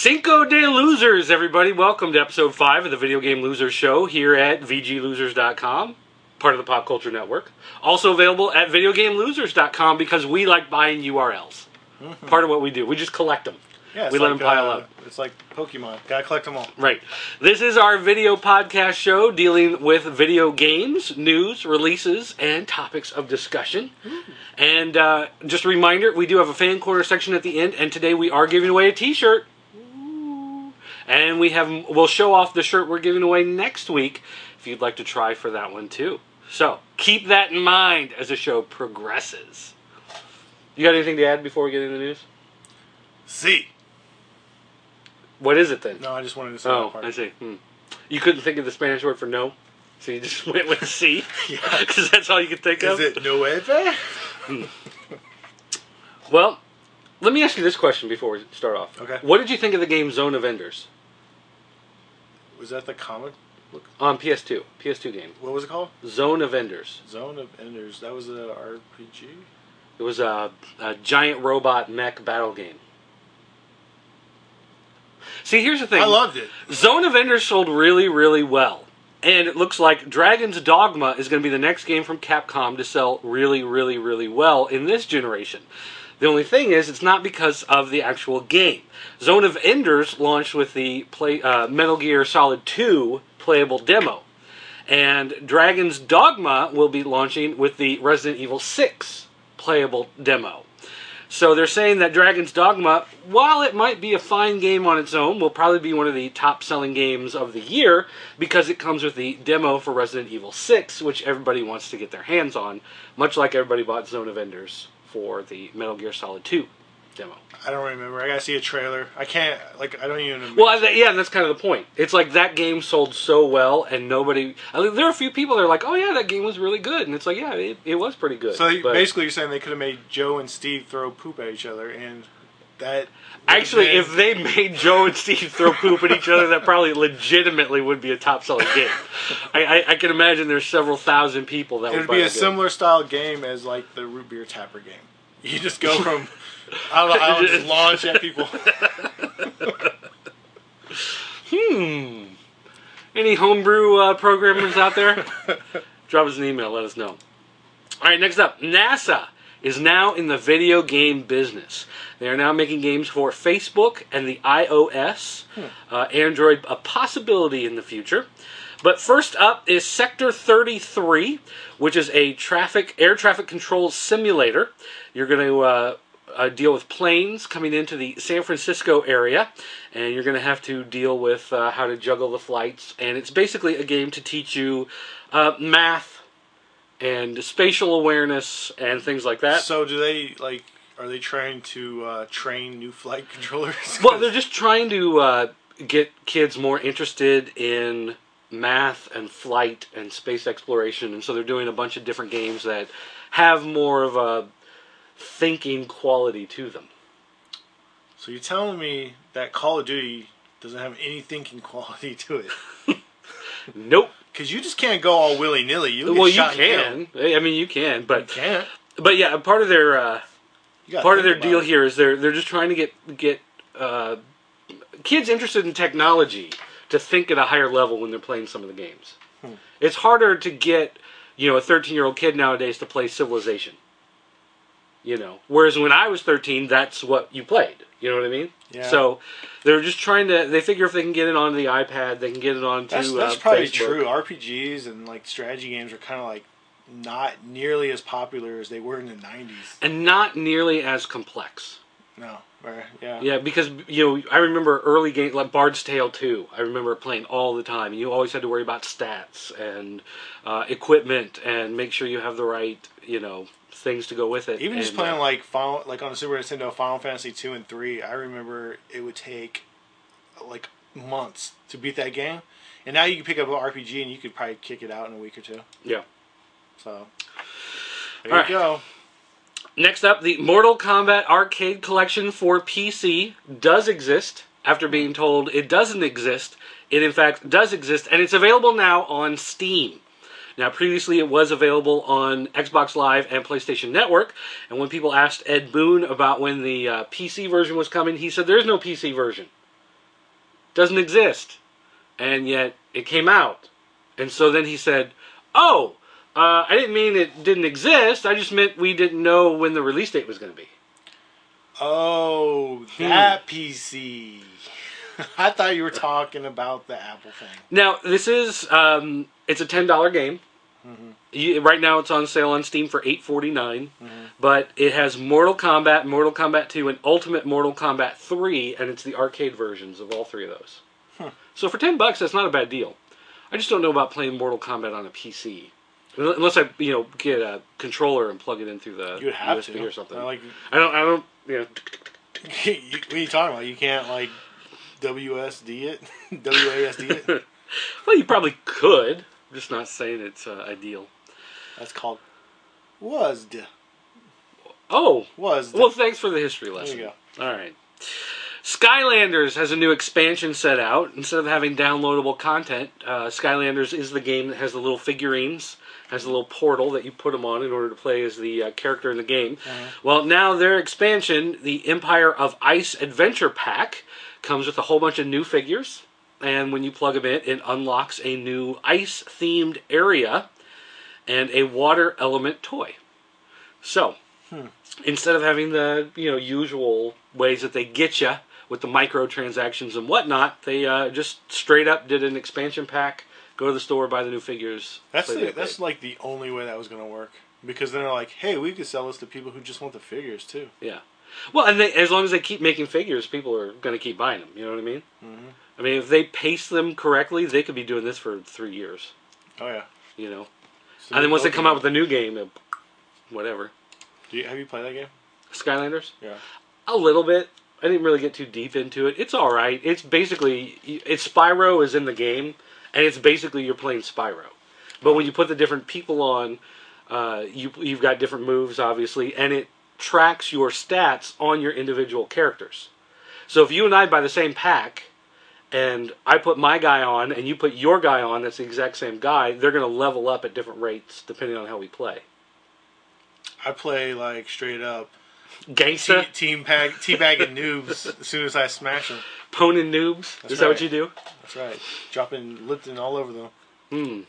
Cinco de Losers, everybody. Welcome to episode 5 of the Video Game Losers Show here at VGLosers.com, part of the Pop Culture Network. Also available at VideoGameLosers.com because we like buying URLs. Mm-hmm. Part of what we do. We just collect them. Yeah, we let them pile up. It's like Pokemon. Gotta collect them all. Right. This is our video podcast show dealing with video games, news, releases, and topics of discussion. Ooh. And just a reminder, we do have a fan corner section at the end, and today we are giving away a t-shirt. And we'll show off the shirt we're giving away next week if you'd like to try for that one too. So, keep that in mind as the show progresses. You got anything to add before we get into the news? See. What is it then? No, I just wanted to say that part. I see. You couldn't think of the Spanish word for no? So you just went with C? Yeah. Because that's all you could think of? Is it nueve? Well, let me ask you this question before we start off. Okay. What did you think of the game Zone of Enders? Was that the comic book? On PS2. PS2 game. What was it called? Zone of Enders. Zone of Enders. That was a RPG? It was a giant robot mech battle game. See, here's the thing. I loved it. Zone of Enders sold really, really well. And it looks like Dragon's Dogma is going to be the next game from Capcom to sell really, really, really well in this generation. The only thing is, it's not because of the actual game. Zone of Enders launched with the Metal Gear Solid 2 playable demo. And Dragon's Dogma will be launching with the Resident Evil 6 playable demo. So they're saying that Dragon's Dogma, while it might be a fine game on its own, will probably be one of the top-selling games of the year because it comes with the demo for Resident Evil 6, which everybody wants to get their hands on, much like everybody bought Zone of Enders for the Metal Gear Solid 2 demo. I don't remember. I gotta see a trailer. I can't, I don't even remember. Well, yeah, that's kind of the point. It's like that game sold so well, and nobody... there are a few people that are like, oh yeah, that game was really good. And it's like, yeah, it was pretty good. So basically you're saying they could have made Joe and Steve throw poop at each other, and that... Actually, if they made Joe and Steve throw poop at each other, that probably legitimately would be a top-selling game. I can imagine there's several thousand people that would buy it. It would be a similar style game as like the Root Beer Tapper game. You just go from island just launch at people. Any homebrew programmers out there? Drop us an email, let us know. Alright, next up, NASA is now in the video game business. They are now making games for Facebook and the iOS. Android, a possibility in the future. But first up is Sector 33, which is a air traffic control simulator. You're going to deal with planes coming into the San Francisco area, and you're going to have to deal with how to juggle the flights. And it's basically a game to teach you math and spatial awareness and things like that. So do they, are they trying to train new flight controllers? Well, they're just trying to get kids more interested in math and flight and space exploration, and so they're doing a bunch of different games that have more of a thinking quality to them. So you're telling me that Call of Duty doesn't have any thinking quality to it? Nope. Because you just can't go all willy-nilly. You can. I mean, you can, but you can't. But yeah, part of their deal here is they're just trying to get kids interested in technology to think at a higher level when they're playing some of the games. It's harder to get, a 13-year-old kid nowadays to play Civilization. Whereas when I was 13, that's what you played. You know what I mean? Yeah. So they're just trying to. They figure if they can get it onto the iPad, they can get it onto. That's probably Facebook. True. RPGs and strategy games are kind of not nearly as popular as they were in the 90s, and not nearly as complex. No. Yeah. Yeah, because I remember early games like Bard's Tale 2. I remember playing all the time. You always had to worry about stats and equipment and make sure you have the right things to go with it. Even just playing on the Super Nintendo, Final Fantasy 2 and 3. I remember it would take months to beat that game, and now you can pick up an RPG and you could probably kick it out in a week or two. Yeah. So there you go. Next up, the Mortal Kombat Arcade Collection for PC does exist. After being told it doesn't exist, it in fact does exist, and it's available now on Steam. Now, previously it was available on Xbox Live and PlayStation Network, and when people asked Ed Boon about when the PC version was coming, he said there's no PC version. doesn't exist. And yet it came out. And so then he said, oh, I didn't mean it didn't exist. I just meant we didn't know when the release date was going to be. Oh, that PC. I thought you were talking about the Apple thing. Now, this is, it's a $10 game. Right now it's on sale on Steam for $8.49. But it has Mortal Kombat, Mortal Kombat 2, and Ultimate Mortal Kombat 3, and it's the arcade versions of all three of those. So for $10, that's not a bad deal. I just don't know about playing Mortal Kombat on a PC. Unless I, get a controller and plug it in through the USB or something. I don't, What are you talking about? You can't, WSD it? WASD it? Well, you probably could. I'm just not saying it's ideal. That's called WASD. Oh. WASD. Well, thanks for the history lesson. There you go. All right. Skylanders has a new expansion set out. Instead of having downloadable content, Skylanders is the game that has the little figurines, has a little portal that you put them on in order to play as the character in the game. Well, now their expansion, the Empire of Ice Adventure Pack, comes with a whole bunch of new figures. And when you plug them in, it unlocks a new ice-themed area and a water element toy. So, instead of having the usual ways that they get you with the microtransactions and whatnot, they just straight up did an expansion pack. Go to the store, buy the new figures. That's the only way that was going to work, because then they're like, hey, we could sell this to people who just want the figures too. Yeah. Well, and as long as they keep making figures, people are going to keep buying them. You know what I mean? I mean, if they pace them correctly, they could be doing this for 3 years. Oh yeah. And then once they come out with a new game, whatever. Have you played that game? Skylanders? Yeah. A little bit. I didn't really get too deep into it. It's all right. It's basically Spyro is in the game, and it's basically you're playing Spyro. But when you put the different people on, you've got different moves, obviously, and it tracks your stats on your individual characters. So if you and I buy the same pack, and I put my guy on, and you put your guy on, that's the exact same guy, they're going to level up at different rates depending on how we play. I play straight up Gangsta? teabagging noobs as soon as I smash them. Ponin noobs? That's Is that right. what you do? That's right. Dropping Lipton all over them.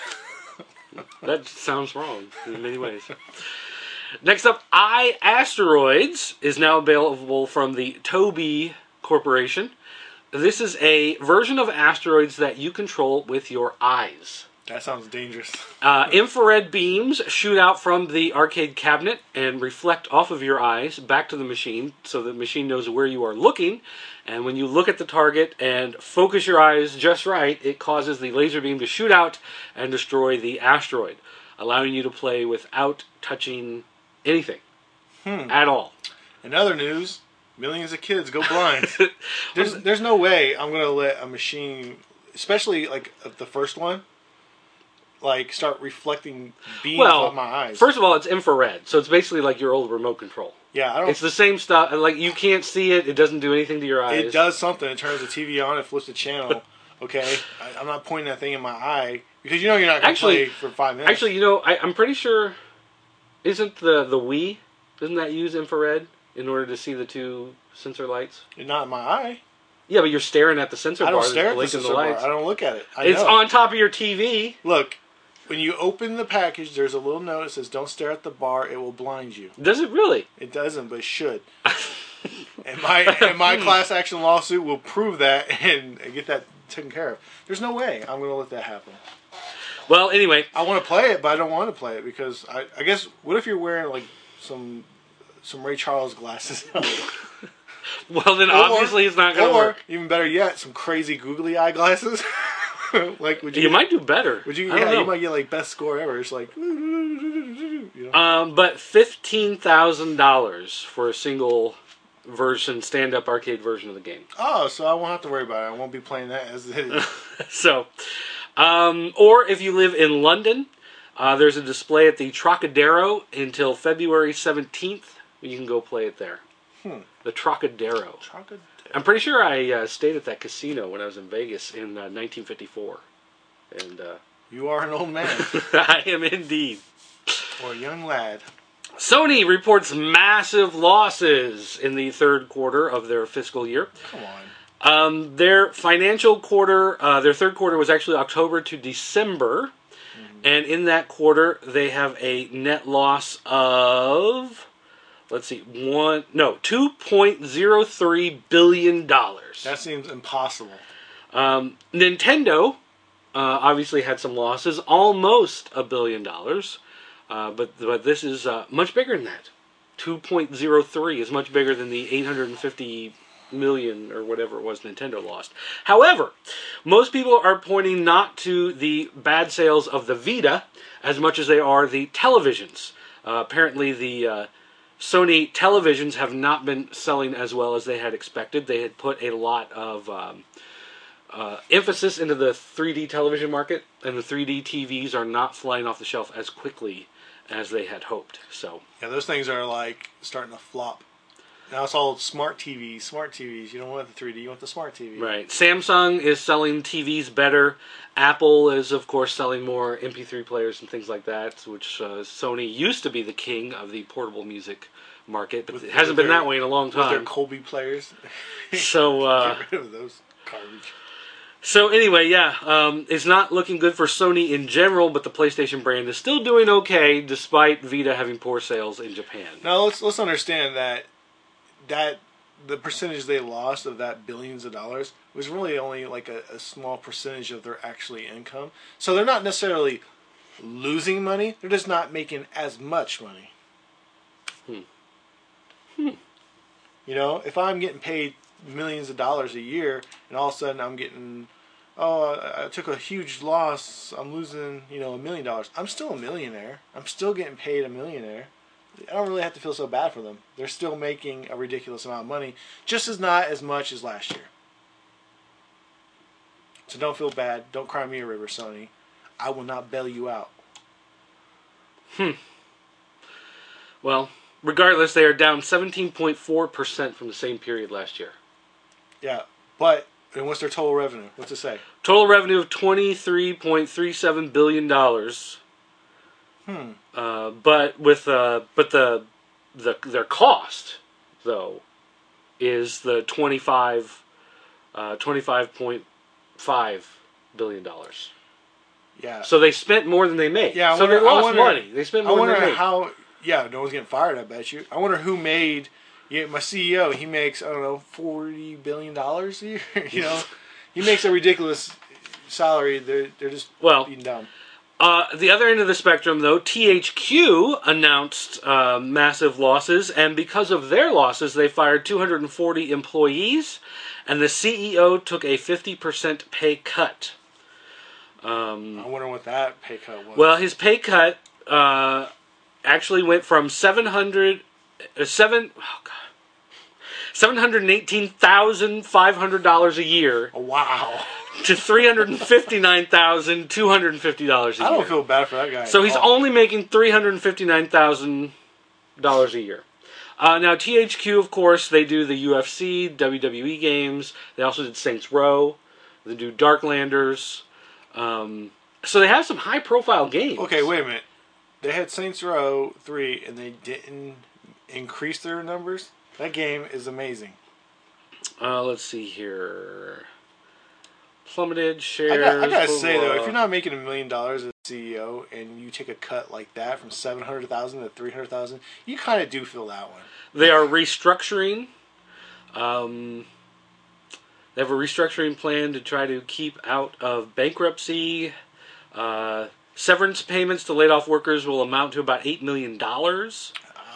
That sounds wrong in many ways. Next up, iAsteroids is now available from the Tobii Corporation. This is a version of asteroids that you control with your eyes. That sounds dangerous. Infrared beams shoot out from the arcade cabinet and reflect off of your eyes back to the machine, so the machine knows where you are looking. And when you look at the target and focus your eyes just right, it causes the laser beam to shoot out and destroy the asteroid, allowing you to play without touching anything at all. In other news, millions of kids go blind. There's no way I'm going to let a machine, especially the first one, start reflecting beams off my eyes. First of all, it's infrared, so it's basically like your old remote control. Yeah, It's the same stuff. You can't see it. It doesn't do anything to your eyes. It does something. It turns the TV on. It flips the channel. Okay, I'm not pointing that thing in my eye because you're not going to play for 5 minutes. Actually, I'm pretty sure. Isn't the Wii? Doesn't that use infrared in order to see the two sensor lights? Not in my eye. Yeah, but you're staring at the sensor bar. I don't stare at the blinking sensor bar. I don't look at it. It's on top of your TV. Look. When you open the package, there's a little note that says, don't stare at the bar, it will blind you. Does it really? It doesn't, but it should. and my class action lawsuit will prove that and get that taken care of. There's no way I'm going to let that happen. Well, anyway. I want to play it, but I don't want to play it because I guess, what if you're wearing some Ray Charles glasses? Well, then obviously it's not going to work. Even better yet, some crazy googly eye glasses. You might do better. You might get best score ever. It's but $15,000 for a single version, stand-up arcade version of the game. Oh, so I won't have to worry about it. I won't be playing that as it is. So, or if you live in London, there's a display at the Trocadero until February 17th. You can go play it there. The Trocadero. I'm pretty sure I stayed at that casino when I was in Vegas in 1954. And you are an old man. I am indeed. Or a young lad. Sony reports massive losses in the third quarter of their fiscal year. Come on. Their financial quarter, their third quarter was actually October to December. And in that quarter, they have a net loss of, $2.03 billion. That seems impossible. Nintendo obviously had some losses, almost $1 billion. But this is much bigger than that. 2.03 is much bigger than the 850 million or whatever it was Nintendo lost. However, most people are pointing not to the bad sales of the Vita as much as they are the televisions. Apparently the Sony televisions have not been selling as well as they had expected. They had put a lot of emphasis into the 3D television market, and the 3D TVs are not flying off the shelf as quickly as they had hoped. So yeah, those things are like starting to flop. Now it's all smart TVs. Smart TVs. You don't want the 3D. You want the smart TV. Right. Samsung is selling TVs better. Apple is, of course, selling more MP3 players and things like that, which Sony used to be the king of the portable music market, but it hasn't been that way in a long time. With their Colby players. So get rid of those garbage. So anyway, yeah, it's not looking good for Sony in general, but the PlayStation brand is still doing okay despite Vita having poor sales in Japan. Now let's understand that the percentage they lost of that billions of dollars was really only like a small percentage of their actually income. So they're not necessarily losing money; they're just not making as much money. You know, if I'm getting paid millions of dollars a year, and all of a sudden I'm getting, I took a huge loss, I'm losing, $1 million. I'm still a millionaire. I'm still getting paid a millionaire. I don't really have to feel so bad for them. They're still making a ridiculous amount of money, just not as much as last year. So don't feel bad. Don't cry me a river, Sony. I will not bail you out. Well, regardless, they are down 17.4% from the same period last year. Yeah, but and what's their total revenue? What's it say? Total revenue of $23.37 billion. But their cost though is the $25.5 billion. Yeah. So they spent more than they made. Yeah. So they lost money. They spent more than they made. How. Yeah. No one's getting fired. I bet you. I wonder who made. Yeah, my CEO. He makes $40 billion a year. He makes a ridiculous salary. They're just being dumb. The other end of the spectrum, though, THQ announced massive losses, and because of their losses, they fired 240 employees, and the CEO took a 50% pay cut. I wonder what that pay cut was. Well, his pay cut actually went from $718,500 a year. Wow. To $359,250 a year. I don't feel bad for that guy. So he's only making $359,000 a year. Now, THQ, of course, they do the UFC, WWE games. They also did Saints Row. They do Darklanders. So they have some high-profile games. Okay, wait a minute. They had Saints Row 3, and they didn't increase their numbers? That game is amazing. Let's see here. Plummeted shares. I gotta say though, if you're not making $1 million as a CEO and you take a cut like that from $700,000 to $300,000, you kind of do feel that one. They are restructuring. They have a restructuring plan to try to keep out of bankruptcy. Severance payments to laid off workers will amount to about $8 million. Ouch.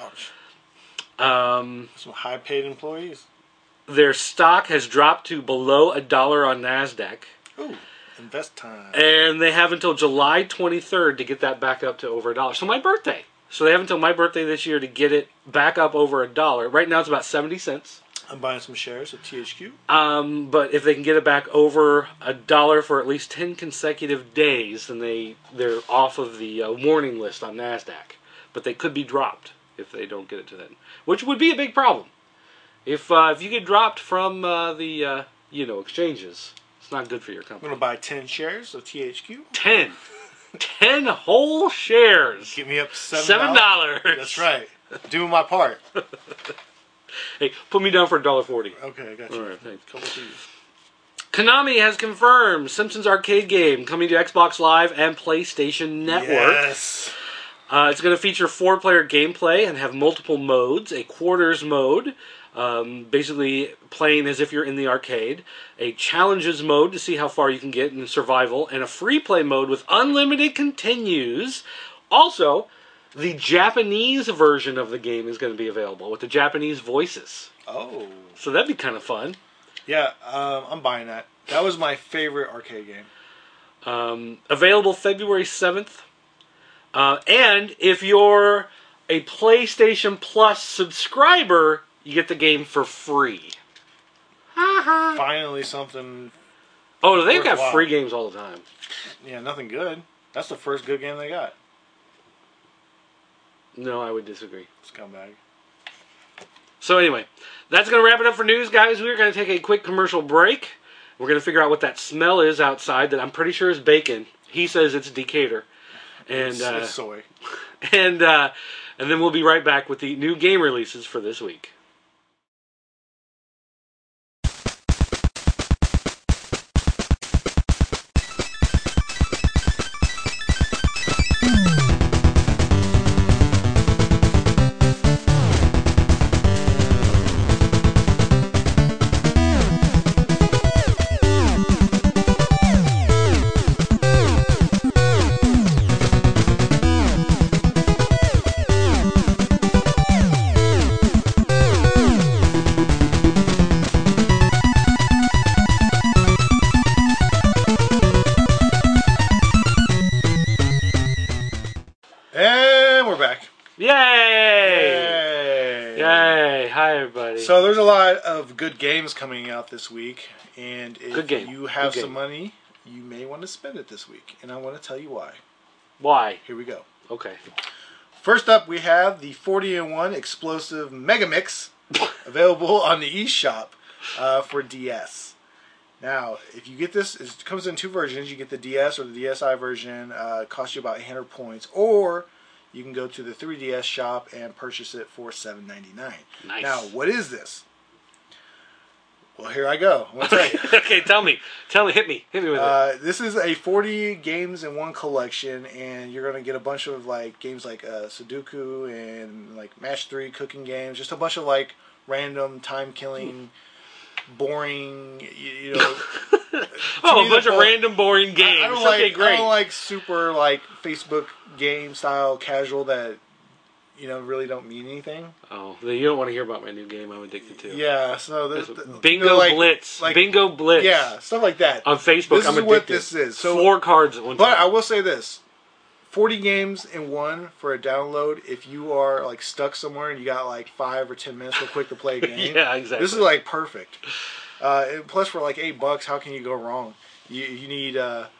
Some high-paid employees. Their stock has dropped to below $1 on NASDAQ. Ooh, invest time. And they have until July 23rd to get that back up to over $1. So my birthday. So they have until my birthday this year to get it back up over $1. Right now it's about 70 cents. I'm buying some shares of THQ. But if they can get it back over $1 for at least 10 consecutive days, then they're off of the warning list on NASDAQ. But they could be dropped if they don't get it to then, which would be a big problem. If you get dropped from the exchanges, it's not good for your company. I'm going to buy 10 shares of THQ. 10 whole shares. Get me up to $7. That's right. Doing my part. Hey, put me down for $1.40. Okay, I got you. All right, thanks. Couple of these. Konami has confirmed Simpsons arcade game coming to Xbox Live and PlayStation Network. Yes. It's going to feature 4-player gameplay and have multiple modes. A quarters mode, basically playing as if you're in the arcade. A challenges mode to see how far you can get in survival. And a free play mode with unlimited continues. Also, the Japanese version of the game is going to be available with the Japanese voices. Oh. So that'd be kind of fun. Yeah, I'm buying that. That was my favorite arcade game. Available February 7th. And if you're a PlayStation Plus subscriber, you get the game for free. Finally something. Oh, they've got worthwhile. free games all the time. Yeah, nothing good. That's the first good game they got. No, I would disagree. Scumbag. So anyway, that's going to wrap it up for news, guys. We're going to take a quick commercial break. We're going to figure out what that smell is outside that I'm pretty sure is bacon. He says it's Decatur. And It's soy. and then we'll be right back with the new game releases for this week. And we're back. Yay! Yay! Yay! Hi, everybody. So there's a lot of good games coming out this week, and if Good game. you have Good some game. money, you may want to spend it this week, and I want to tell you why. Why? Here we go. Okay. First up, we have the 40-in-1 Explosive Mega Mix available on the eShop for DS. Now, if you get this, it comes in two versions. You get the DS or the DSi version. It costs you about 800 points, or you can go to the 3DS shop and purchase it for $7.99. Nice. Now, what is this? Well, here I go. I want to tell you. Okay, tell me, hit me with it. This is a 40 games in one collection, and you're going to get a bunch of like games like Sudoku and like Match 3 cooking games, just a bunch of like random time killing, boring, you know. Oh, a bunch of random, boring games. I don't Okay, like, great. I don't like super like Facebook game style casual that really don't mean anything. Oh, you don't want to hear about my new game I'm addicted to. Yeah, so Bingo Blitz. Bingo Blitz. Yeah, stuff like that. On Facebook, This I'm is addicted. what this is. So, 4 cards at one time. but I will say this: 40 games in one for a download. If you are like stuck somewhere and you got like 5 or 10 minutes real quick to play a game, Yeah, exactly. this is like perfect. And plus, for like $8, how can you go wrong? You need,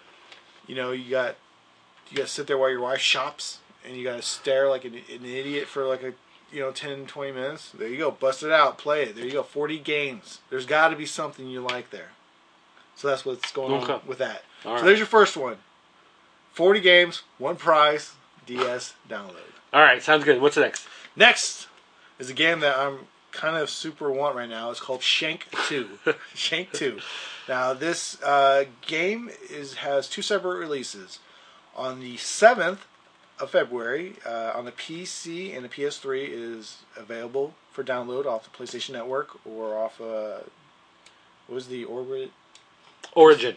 you got to sit there while your wife shops, and you got to stare like an idiot for like 10, 20 minutes. There you go, bust it out, play it. There you go, 40 games. There's got to be something you like there. So that's what's going on with that. All right. So there's your first one. 40 games, one prize, DS download. All right, sounds good. What's next? Next is a game that I'm kind of super want right now. It's called Shank 2. Shank 2. Now, this game has 2 separate releases. On the 7th of February, on the PC and the PS3 is available for download off the PlayStation Network or off, what was the Origin.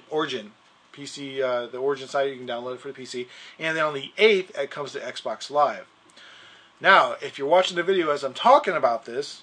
PC, the Origin site, you can download it for the PC. And then on the 8th, it comes to Xbox Live. Now, if you're watching the video as I'm talking about this,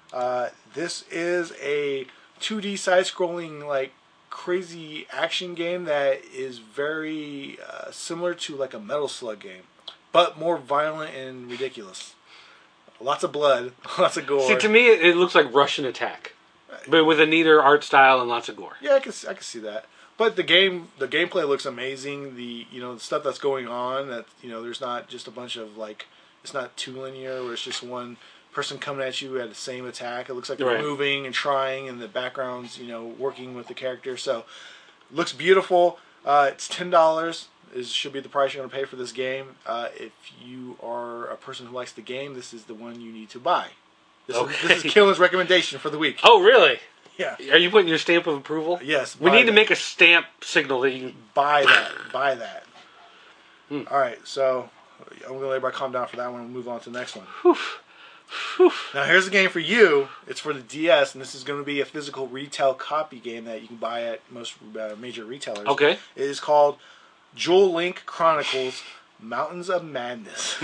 this is a 2D side-scrolling, like, crazy action game that is very similar to, like, a Metal Slug game, but more violent and ridiculous. Lots of blood, lots of gore. See, to me, it looks like Russian Attack, but with a neater art style and lots of gore. Yeah, I can see that. But the gameplay looks amazing. The stuff that's going on, that there's not just a bunch of like, it's not too linear where it's just one person coming at you at the same attack. It looks like they're moving and trying, and the background's working with the character. So looks beautiful. It's $10. Should be the price you're going to pay for this game. If you are a person who likes the game, this is the one you need to buy. This is Killen's recommendation for the week. Oh, really? Yeah. Are you putting your stamp of approval? Yes. We need to make a stamp signal that you buy that. Buy that. All right, so I'm gonna let everybody calm down for that one and move on to the next one. Now here's a game for you. It's for the DS, and this is going to be a physical retail copy game that you can buy at most major retailers. Okay. It is called Duel Link Chronicles: Mountains of Madness.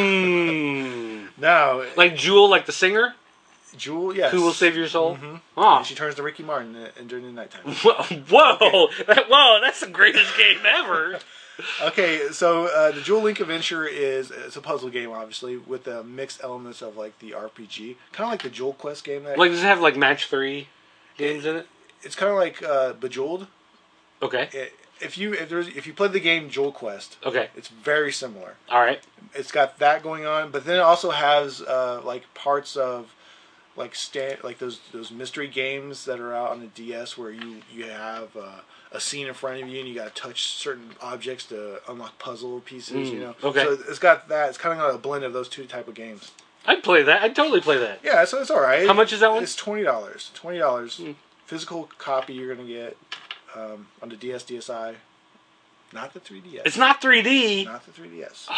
Now, like Jewel, like the singer. Jewel, yes. Who will save your soul? Mm-hmm. Oh. And she turns to Ricky Martin during the nighttime. Whoa! Okay. Whoa! That's the greatest game ever. Okay, so the Duel Link Adventure it's a puzzle game, obviously, with mixed elements of like the RPG, kind of like the Jewel Quest game. Does it have like match 3 games in it? It's kind of like Bejeweled. Okay. If you played the game Jewel Quest, okay, it's very similar. All right. It's got that going on, but then it also has like parts of like those mystery games that are out on the DS where you have a scene in front of you and you got to touch certain objects to unlock puzzle pieces. You know. Okay. So it's got that. It's kind of like a blend of those two type of games. I'd play that. I'd totally play that. Yeah, so it's all right. How much is that one? It's $20. $20. Physical copy you're gonna get on the DS, DSi, not the 3DS. It's not 3D. Not the 3DS.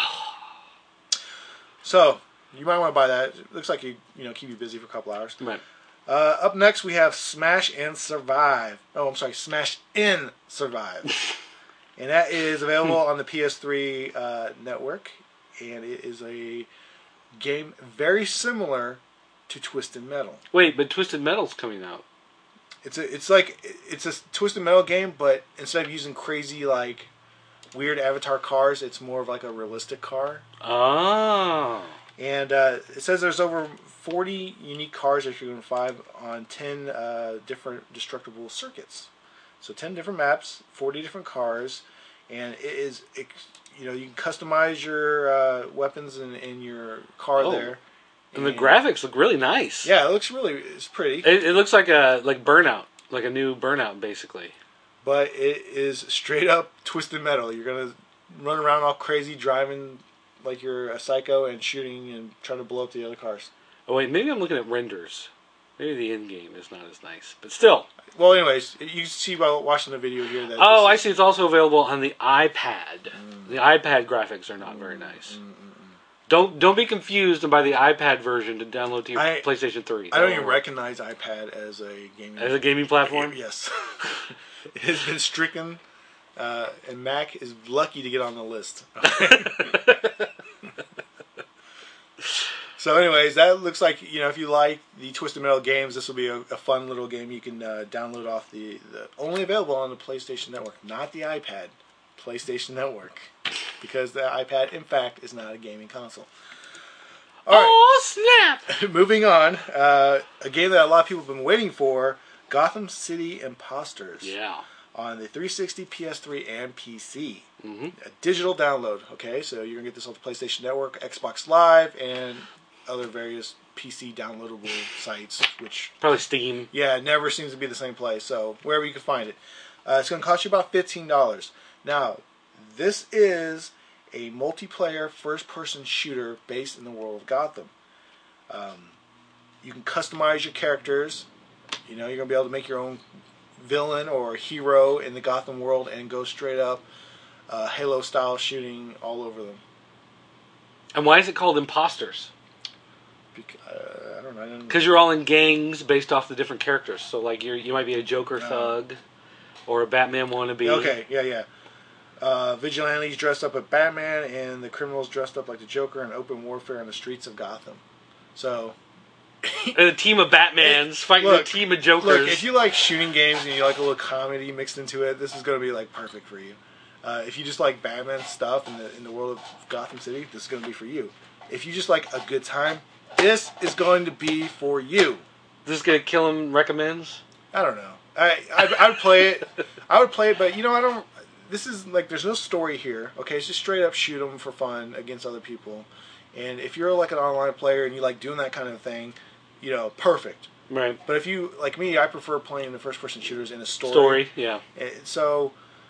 So you might want to buy that. It looks like you keep you busy for a couple hours. Right. Up next we have Smash and Survive. Oh, I'm sorry, Smash in Survive, and that is available on the PS3 network, and it is a game very similar to Twisted Metal. Wait, but Twisted Metal's coming out. It's a Twisted Metal game, but instead of using crazy like weird avatar cars, it's more of like a realistic car. Oh. And it says there's over 40 unique cars that you're going to find on 10 different destructible circuits. So 10 different maps, 40 different cars, and you can customize your weapons in your car there. And the graphics look really nice. Yeah, it's pretty. It looks like Burnout, like a new Burnout, basically. But it is straight up Twisted Metal. You're gonna run around all crazy, driving like you're a psycho and shooting and trying to blow up the other cars. Oh wait, maybe I'm looking at renders. Maybe the end game is not as nice, but still. Well, anyways, you see by watching the video here that. Oh, I see. It's also available on the iPad. The iPad graphics are not very nice. Don't be confused and buy the iPad version to download to your PlayStation 3. I don't even recognize iPad as a gaming platform. Yes, it has been stricken, and Mac is lucky to get on the list. So, anyways, that looks like if you like the Twisted Metal games, this will be a fun little game you can download off the only available on the PlayStation Network, not the iPad. PlayStation Network, because the iPad, in fact, is not a gaming console. All right. Oh, snap! Moving on, a game that a lot of people have been waiting for, Gotham City Imposters. Yeah. On the 360, PS3, and PC. Mm-hmm. A digital download, okay? So you're going to get this on the PlayStation Network, Xbox Live, and other various PC downloadable sites, which... Probably Steam. Yeah, it never seems to be the same place, so wherever you can find it. It's going to cost you about $15. Now, this is a multiplayer first-person shooter based in the world of Gotham. You can customize your characters. You're going to be able to make your own villain or hero in the Gotham world and go straight up Halo-style shooting all over them. And why is it called Imposters? I don't know. Because you're all in gangs based off the different characters. So, like, you might be a Joker thug or a Batman wannabe. Okay, yeah. Vigilantes dressed up as Batman, and the criminals dressed up like the Joker in open warfare in the streets of Gotham. So, and a team of Batmans fighting a team of Jokers. Look, if you like shooting games and you like a little comedy mixed into it, this is going to be like perfect for you. If you just like Batman stuff in the world of Gotham City, this is going to be for you. If you just like a good time, this is going to be for you. This is going to kill him recommends? I don't know. I would play it. I would play it, but I don't. This is like there's no story here. Okay, it's just straight up shoot them for fun against other people. And if you're like an online player and you like doing that kind of thing, perfect. Right. But if you like me, I prefer playing the first-person shooters in a story. Story, yeah. So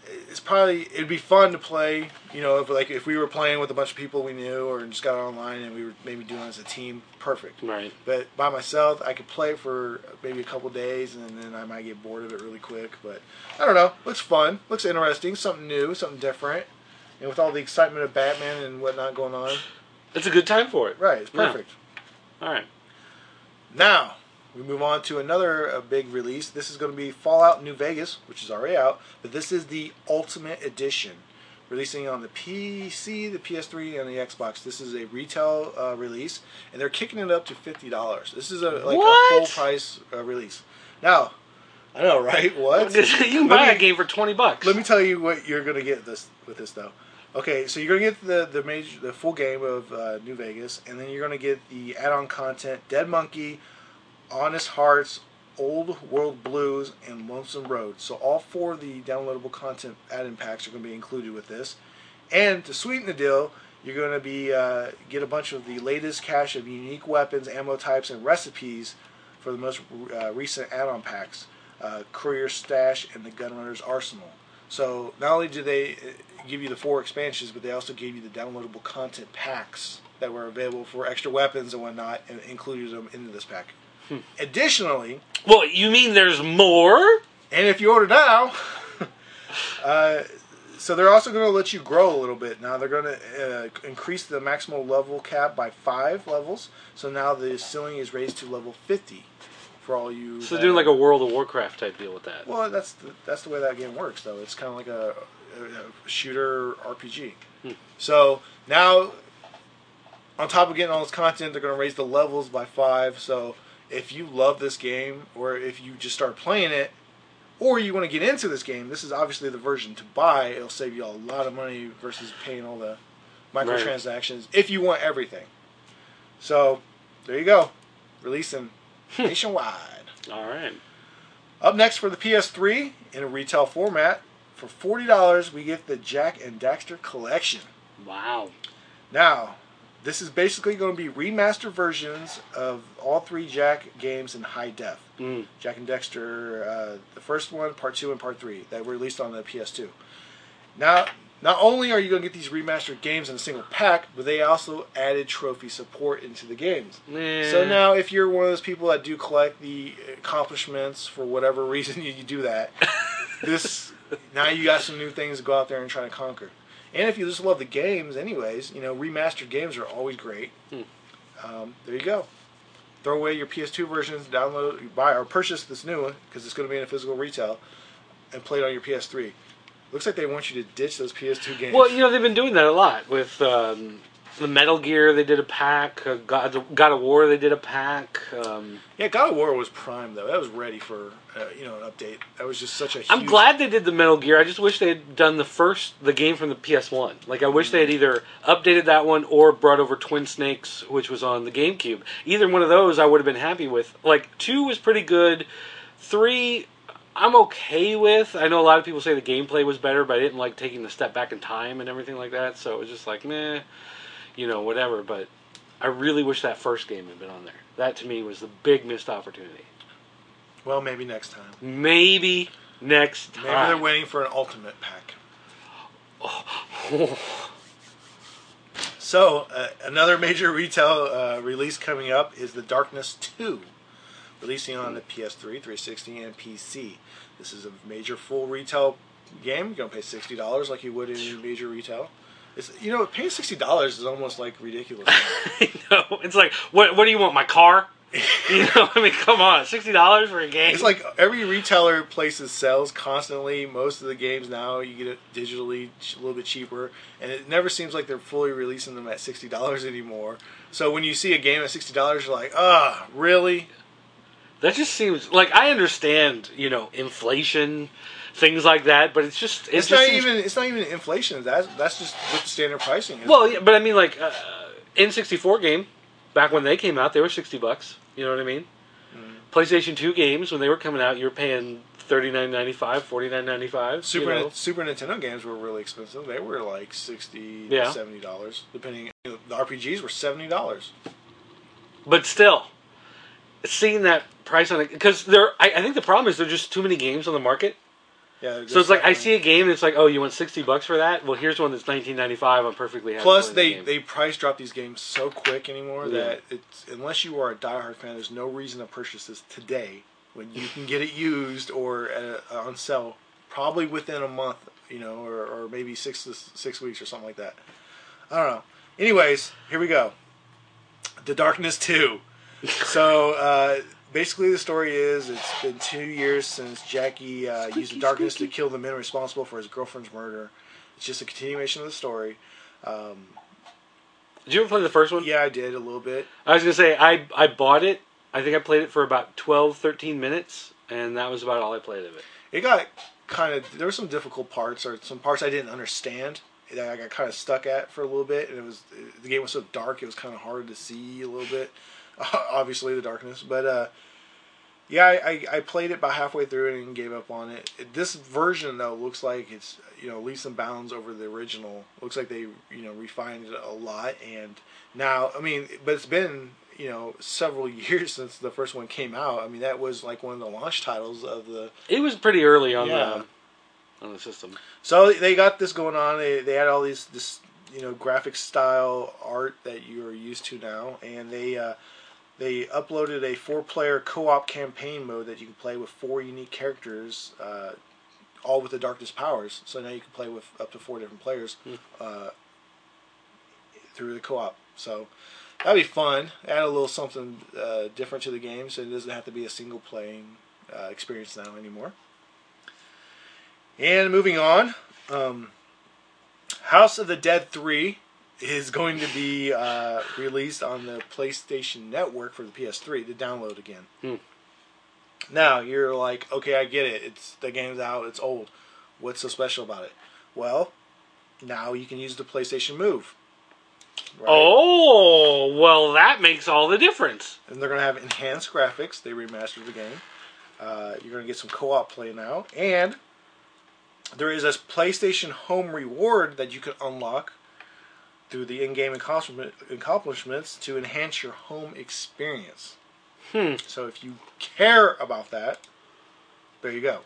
it'd be fun to play. If we were playing with a bunch of people we knew, or just got online and we were maybe doing it as a team, perfect. Right. But by myself, I could play for maybe a couple days, and then I might get bored of it really quick. But I don't know. Looks fun. Looks interesting. Something new. Something different. And with all the excitement of Batman and whatnot going on, it's a good time for it. Right. It's perfect. Yeah. All right. Now, we move on to another big release. This is going to be Fallout New Vegas, which is already out, but this is the Ultimate Edition, releasing on the PC, the PS3, and the Xbox. This is a retail release, and they're kicking it up to $50. This is a full price release. Now, I know, right? What? You can buy a game for $20. Let me tell you what you're going to get with this though. Okay, so you're going to get the full game of New Vegas, and then you're going to get the add-on content, Dead Monkey, Honest Hearts, Old World Blues, and Lonesome Road. So all 4 of the downloadable content add-in packs are going to be included with this. And to sweeten the deal, you're going to be get a bunch of the latest cache of unique weapons, ammo types, and recipes for the most recent add-on packs, Courier Stash and the Gunrunner's Arsenal. So not only do they give you the 4 expansions, but they also gave you the downloadable content packs that were available for extra weapons and whatnot, and included them into this pack. Additionally... Well, you mean there's more? And if you order now... so they're also going to let you grow a little bit. Now they're going to increase the maximum level cap by 5 levels. So now the ceiling is raised to level 50 for all you... So they're doing like a World of Warcraft type deal with that. Well, that's the way that game works, though. It's kind of like a shooter RPG. So now, on top of getting all this content, they're going to raise the levels by 5. So if you love this game, or if you just start playing it, or you want to get into this game, this is obviously the version to buy. It'll save you a lot of money versus paying all the microtransactions if you want everything. So there you go. Releasing nationwide. All right. Up next for the PS3 in a retail format, for $40, we get the Jak and Daxter Collection. Wow. Now, this is basically going to be remastered versions of all 3 Jak games in high def. Jak and Daxter, the first one, Part 2, and Part 3, that were released on the PS2. Now, not only are you going to get these remastered games in a single pack, but they also added trophy support into the games. So now, if you're one of those people that do collect the accomplishments for whatever reason you do that, now you got some new things to go out there and try to conquer. And if you just love the games anyways, remastered games are always great. There you go. Throw away your PS2 versions, download, buy, or purchase this new one, because it's going to be in a physical retail, and play it on your PS3. Looks like they want you to ditch those PS2 games. Well, they've been doing that a lot. With the Metal Gear, they did a pack. God of War, they did a pack. Yeah, God of War was prime, though. That was ready for an update. That was just such a huge... I'm glad they did the Metal Gear. I just wish they had done the game from the PS1. Like, I wish they had either updated that one or brought over Twin Snakes, which was on the GameCube. Either one of those I would have been happy with. Like, 2 was pretty good. 3... I'm okay with. I know a lot of people say the gameplay was better, but I didn't like taking the step back in time and everything like that, so it was just like, meh, whatever. But I really wish that first game had been on there. That, to me, was the big missed opportunity. Well, maybe next time. Maybe next time. Maybe they're waiting for an ultimate pack. So, another major retail release coming up is The Darkness 2. Releasing on the PS3, 360, and PC. This is a major full retail game. You're going to pay $60 like you would in a major retail. Paying $60 is almost like ridiculous. I know. It's like, what do you want, my car? Come on, $60 for a game? It's like every retailer places sales constantly. Most of the games now, you get it digitally a little bit cheaper. And it never seems like they're fully releasing them at $60 anymore. So when you see a game at $60, you're like, really? That just seems like, I understand, inflation, things like that, but it's not even inflation. That's just what the standard pricing is. Well, yeah, but I mean, like N64 game, back when they came out, they were $60. You know what I mean? PlayStation 2 games when they were coming out, you were paying $39.95, $49.95. Super Nintendo games were really expensive. They were like $60 to $70, depending. The RPGs were $70. But still, seeing that price on it, because I think the problem is there are just too many games on the market. Yeah. So it's like I see a game and it's like, oh, you want $60 for that? Well, here's one that's $19.95. I'm perfectly happy. Plus, playing the game. they price drop these games so quick anymore Yeah. that it's unless you are a diehard fan, there's no reason to purchase this today when you can get it used or on sale probably within a month, or maybe 6 weeks or something like that. I don't know. Anyways, here we go. The Darkness 2. So, basically the story is it's been 2 years since Jackie used the darkness to kill the men responsible for his girlfriend's murder. It's just a continuation of the story. Did you ever play the first one? Yeah, I did a little bit. I was going to say, I bought it. I think I played it for about 12, 13 minutes, and that was about all I played of it. It got there were some difficult parts, or some parts I didn't understand that I got kind of stuck at for a little bit, and the game was so dark, it was kind of hard to see a little bit. Obviously, the darkness. But, yeah, I played it about halfway through and gave up on it. This version, though, looks like it's, leaps and bounds over the original. Looks like they, refined it a lot. And now, but it's been, several years since the first one came out. That was like one of the launch titles of the... It was pretty early on the system. So they got this going on. They had all this graphic style art that you're used to now. And they uploaded a 4-player co-op campaign mode that you can play with 4 unique characters, all with the Darkness powers. So now you can play with up to 4 different players through the co-op. So that'd be fun. Add a little something different to the game, so it doesn't have to be a single playing experience now anymore. And moving on, House of the Dead 3 is going to be released on the PlayStation Network for the PS3 to download again. Now, you're like, okay, I get it. The game's out. It's old. What's so special about it? Well, now you can use the PlayStation Move. Right? Oh, well, that makes all the difference. And they're going to have enhanced graphics. They remastered the game. You're going to get some co-op play now. And there is a PlayStation Home reward that you can unlock through the in-game accomplishments to enhance your home experience. So if you care about that, there you go.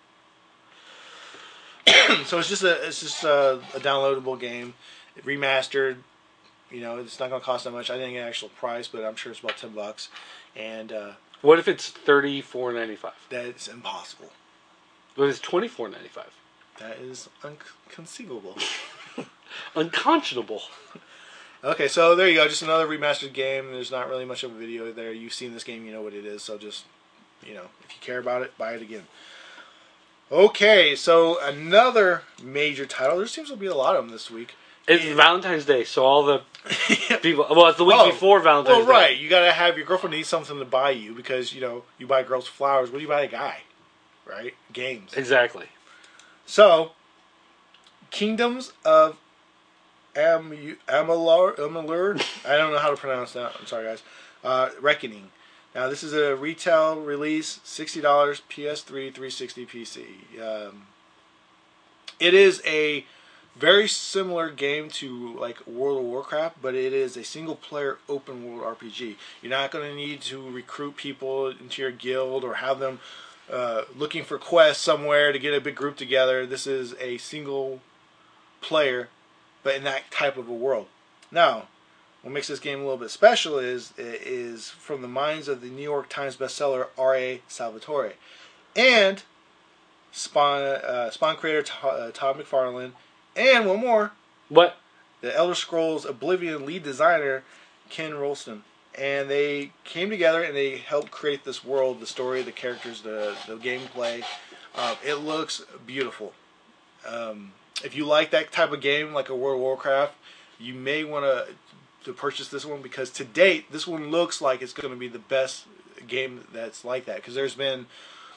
So it's just a downloadable game, remastered. It's not going to cost that much. I didn't get an actual price, but I'm sure it's about $10. And what if it's $34.95? That's impossible. What if it's $24.95? That is inconceivable. Unconscionable. Okay, so there you go. Just another remastered game. There's not really much of a video there. You've seen this game, you know what it is. So just, if you care about it, buy it again. Okay, so another major title. There seems to be a lot of them this week. It's Valentine's Day, so all the people... Well, it's the week before Valentine's Day. Well, right. You got to have... Your girlfriend needs something to buy you because, you buy girls flowers. What do you buy a guy? Right? Games. Exactly. So, Kingdoms of Amalur. I don't know how to pronounce that. I'm sorry, guys. Reckoning. Now, this is a retail release, $60, PS3, 360 PC. It is a very similar game to like World of Warcraft, but it is a single-player open-world RPG. You're not going to need to recruit people into your guild or have them looking for quests somewhere to get a big group together. This is a single player, but in that type of a world. Now, what makes this game a little bit special is from the minds of the New York Times bestseller R.A. Salvatore and Spawn creator Todd McFarlane, and one more. What? The Elder Scrolls Oblivion lead designer Ken Rolston. And they came together and they helped create this world, the story, the characters, the gameplay. It looks beautiful. If you like that type of game, like a World of Warcraft, you may want to purchase this one because to date, this one looks like it's going to be the best game that's like that. Because there's been,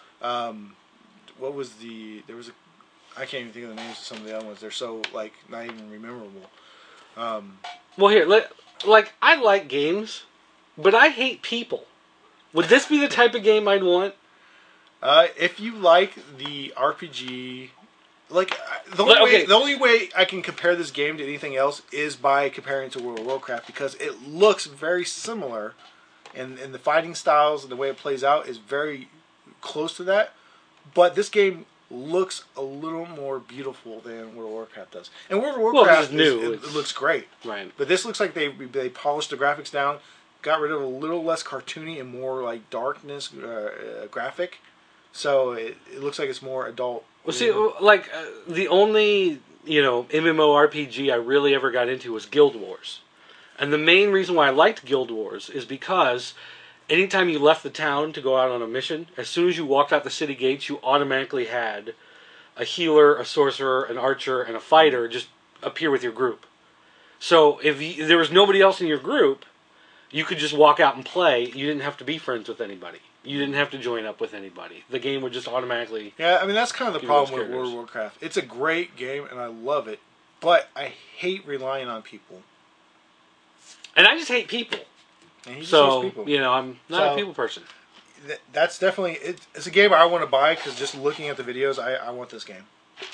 I can't even think of the names of some of the other ones. They're so not even rememberable. Well, here, I like games, but I hate people. Would this be the type of game I'd want? If you like the RPG, the only way I can compare this game to anything else is by comparing it to World of Warcraft because it looks very similar, and the fighting styles and the way it plays out is very close to that. But this game looks a little more beautiful than World of Warcraft does. And World of Well, Warcraft it's new. it looks great. Right. But this looks like they polished the graphics down, got rid of a little less cartoony and more like darkness graphic. So it looks like it's more adult. Well, see, like the only MMORPG I really ever got into was Guild Wars, and the main reason why I liked Guild Wars is because anytime you left the town to go out on a mission, as soon as you walked out the city gates, you automatically had a healer, a sorcerer, an archer, and a fighter just appear with your group. So if there was nobody else in your group, you could just walk out and play. You didn't have to be friends with anybody. You didn't have to join up with anybody. The game would just automatically... Yeah, I mean, that's kind of the problem with World of Warcraft. It's a great game, and I love it, but I hate relying on people. And I just hate people. And he just so, hates people. I'm not a people person. That's definitely... It's a game I want to buy, because just looking at the videos, I want this game.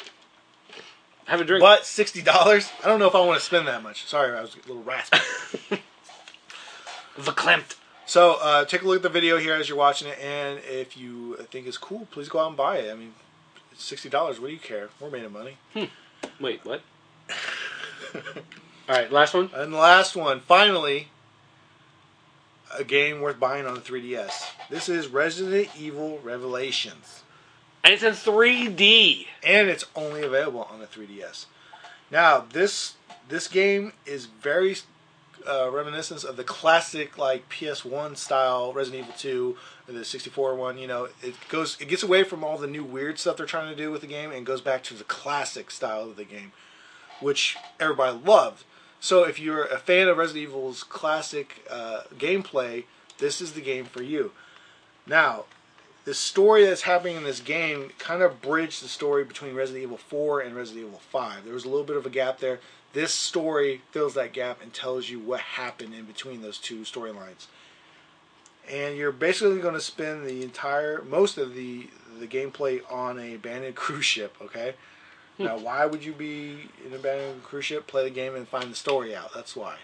Have a drink. But $60? I don't know if I want to spend that much. Sorry, I was a little raspy. Verklempt. So, take a look at the video here as you're watching it, and if you think it's cool, please go out and buy it. I mean, it's $60. What do you care? We're made of money. Wait, what? Alright, last one? And the last one, finally, a game worth buying on the 3DS. This is Resident Evil Revelations. And it's in 3D. And it's only available on the 3DS. Now, this game is very... reminiscence of the classic like PS1 style Resident Evil 2, or the 64 one. It gets away from all the new weird stuff they're trying to do with the game and goes back to the classic style of the game, which everybody loved. So if you're a fan of Resident Evil's classic gameplay, this is the game for you. Now, the story that's happening in this game kind of bridged the story between Resident Evil 4 and Resident Evil 5. There was a little bit of a gap there. This story fills that gap and tells you what happened in between those two storylines. And you're basically going to spend most of the gameplay on an abandoned cruise ship, okay? Now, why would you be in an abandoned cruise ship? Play the game and find the story out. That's why.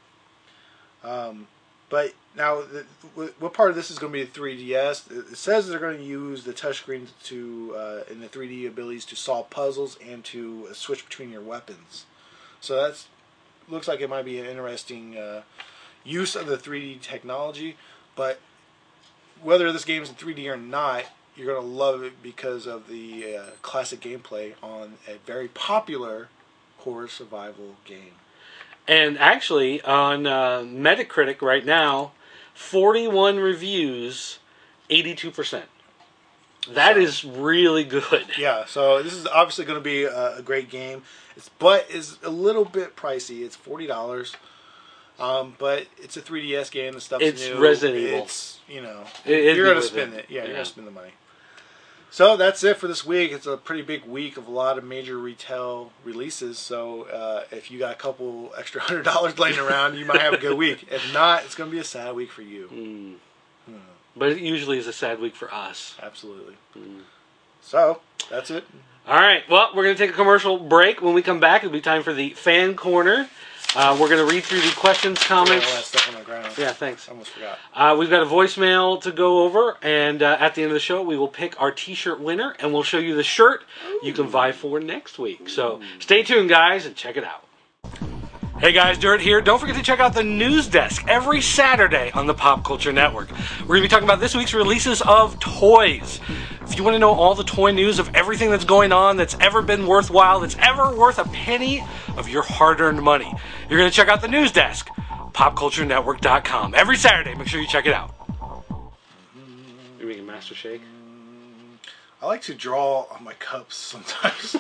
But now, what part of this is going to be the 3DS? It says they're going to use the touchscreen in the 3D abilities to solve puzzles and to switch between your weapons. So that looks like it might be an interesting use of the 3D technology. But whether this game is in 3D or not, you're going to love it because of the classic gameplay on a very popular horror survival game. And actually, on Metacritic right now, 41 reviews, 82%. That is really good. Yeah, so this is obviously going to be a great game. But it's a little bit pricey. It's $40. But it's a 3DS game. The stuff's new. It's Resident Evil. It's, you're going to spend it. Yeah, you're going to spend the money. So that's it for this week. It's a pretty big week of a lot of major retail releases. So if you got a couple extra $100 laying around, you might have a good week. If not, it's going to be a sad week for you. But it usually is a sad week for us. Absolutely. So, that's it. All right. Well, we're going to take a commercial break. When we come back, it'll be time for the fan corner. We're going to read through the questions, comments. All that stuff on the ground. Yeah, thanks. I almost forgot. We've got a voicemail to go over, and at the end of the show, we will pick our T-shirt winner, and we'll show you the shirt you can vie for next week. So, stay tuned, guys, and check it out. Hey guys, Dirt here. Don't forget to check out the News Desk every Saturday on the Pop Culture Network. We're going to be talking about this week's releases of toys. If you want to know all the toy news of everything that's going on, that's ever been worthwhile, that's ever worth a penny of your hard-earned money, you're going to check out the News Desk, popculturenetwork.com. Every Saturday, make sure you check it out. You're making Master Shake? I like to draw on my cups sometimes.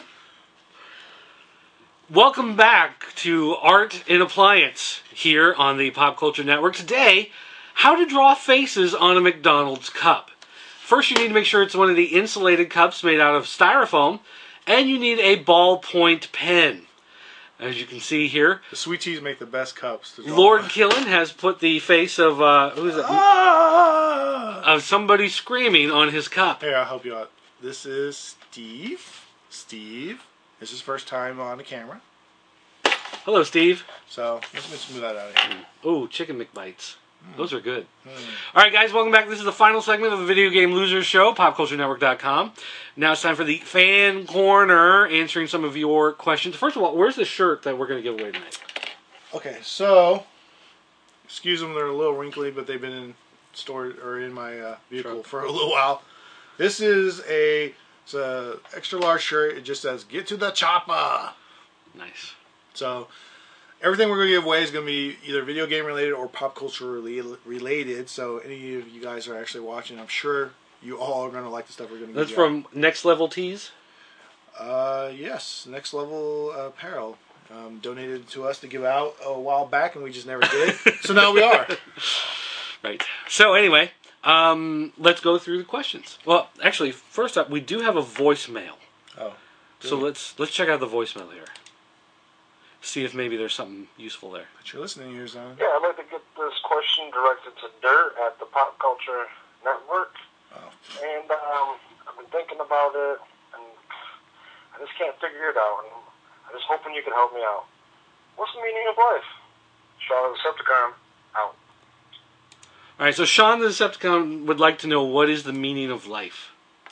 Welcome back to Art in Appliance here on the Pop Culture Network. Today, how to draw faces on a McDonald's cup. First, you need to make sure it's one of the insulated cups made out of styrofoam, and you need a ballpoint pen. As you can see here, the Sweet Teas make the best cups to draw. Lord Killen has put the face of who's it? Of somebody screaming on his cup. Here, I'll help you out. This is Steve. Steve. This is his first time on the camera. Hello, Steve. So, let's move that out of here. Ooh, chicken McBites. Those are good. All right, guys, welcome back. This is the final segment of the Video Game Losers Show, PopCultureNetwork.com. Now it's time for the Fan Corner, answering some of your questions. First of all, where's the shirt that we're going to give away tonight? Okay, so, excuse them, they're a little wrinkly, but they've been in my vehicle for a little while. This is it's a extra large shirt. It just says, "Get to the chopper." Nice. So, everything we're going to give away is going to be either video game related or pop culture related. So, any of you guys are actually watching, I'm sure you all are going to like the stuff we're going to give you. That's from Next Level Tees? Yes, Next Level Apparel. Donated to us to give out a while back, and we just never did. So now we are. Right. So anyway, let's go through the questions. Well, actually, first up, we do have a voicemail. Oh. So let's check out the voicemail here. See if maybe there's something useful there. Put your listening ears on. Yeah, I'd like to get this question directed to Dirt at the Pop Culture Network. Oh. And I've been thinking about it, and I just can't figure it out. And I'm just hoping you can help me out. What's the meaning of life? Shaw the Decepticon, out. All right, so Sean the Decepticon would like to know, what is the meaning of life?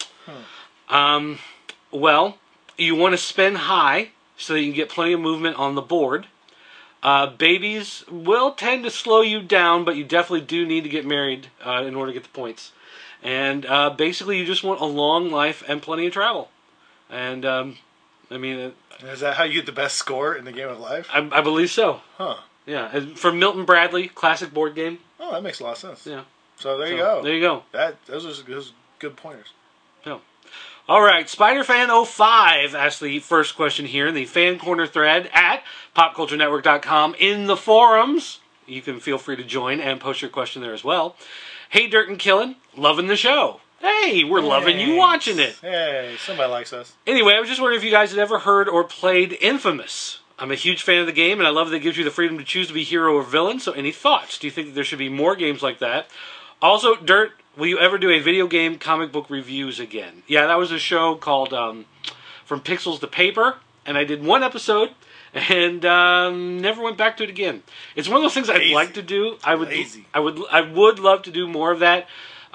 Well, you want to spend high so that you can get plenty of movement on the board. Babies will tend to slow you down, but you definitely do need to get married in order to get the points. And basically, you just want a long life and plenty of travel. And, I mean... is that how you get the best score in the game of life? I believe so. Huh. Yeah. And for Milton Bradley, classic board game. Oh, that makes a lot of sense. Yeah. So there you go. There you go. Those are good pointers. Yeah. All right, SpiderFan05 asked the first question here in the Fan Corner thread at PopCultureNetwork.com in the forums. You can feel free to join and post your question there as well. Hey, Dirt and Killin', loving the show. Hey, we're loving you watching it. Hey, somebody likes us. Anyway, I was just wondering if you guys had ever heard or played Infamous. I'm a huge fan of the game, and I love that it gives you the freedom to choose to be hero or villain, so any thoughts? Do you think that there should be more games like that? Also, Dirt, will you ever do a video game comic book reviews again? Yeah, that was a show called From Pixels to Paper, and I did one episode, and never went back to it again. It's one of those things I'd like to do. I would love to do more of that,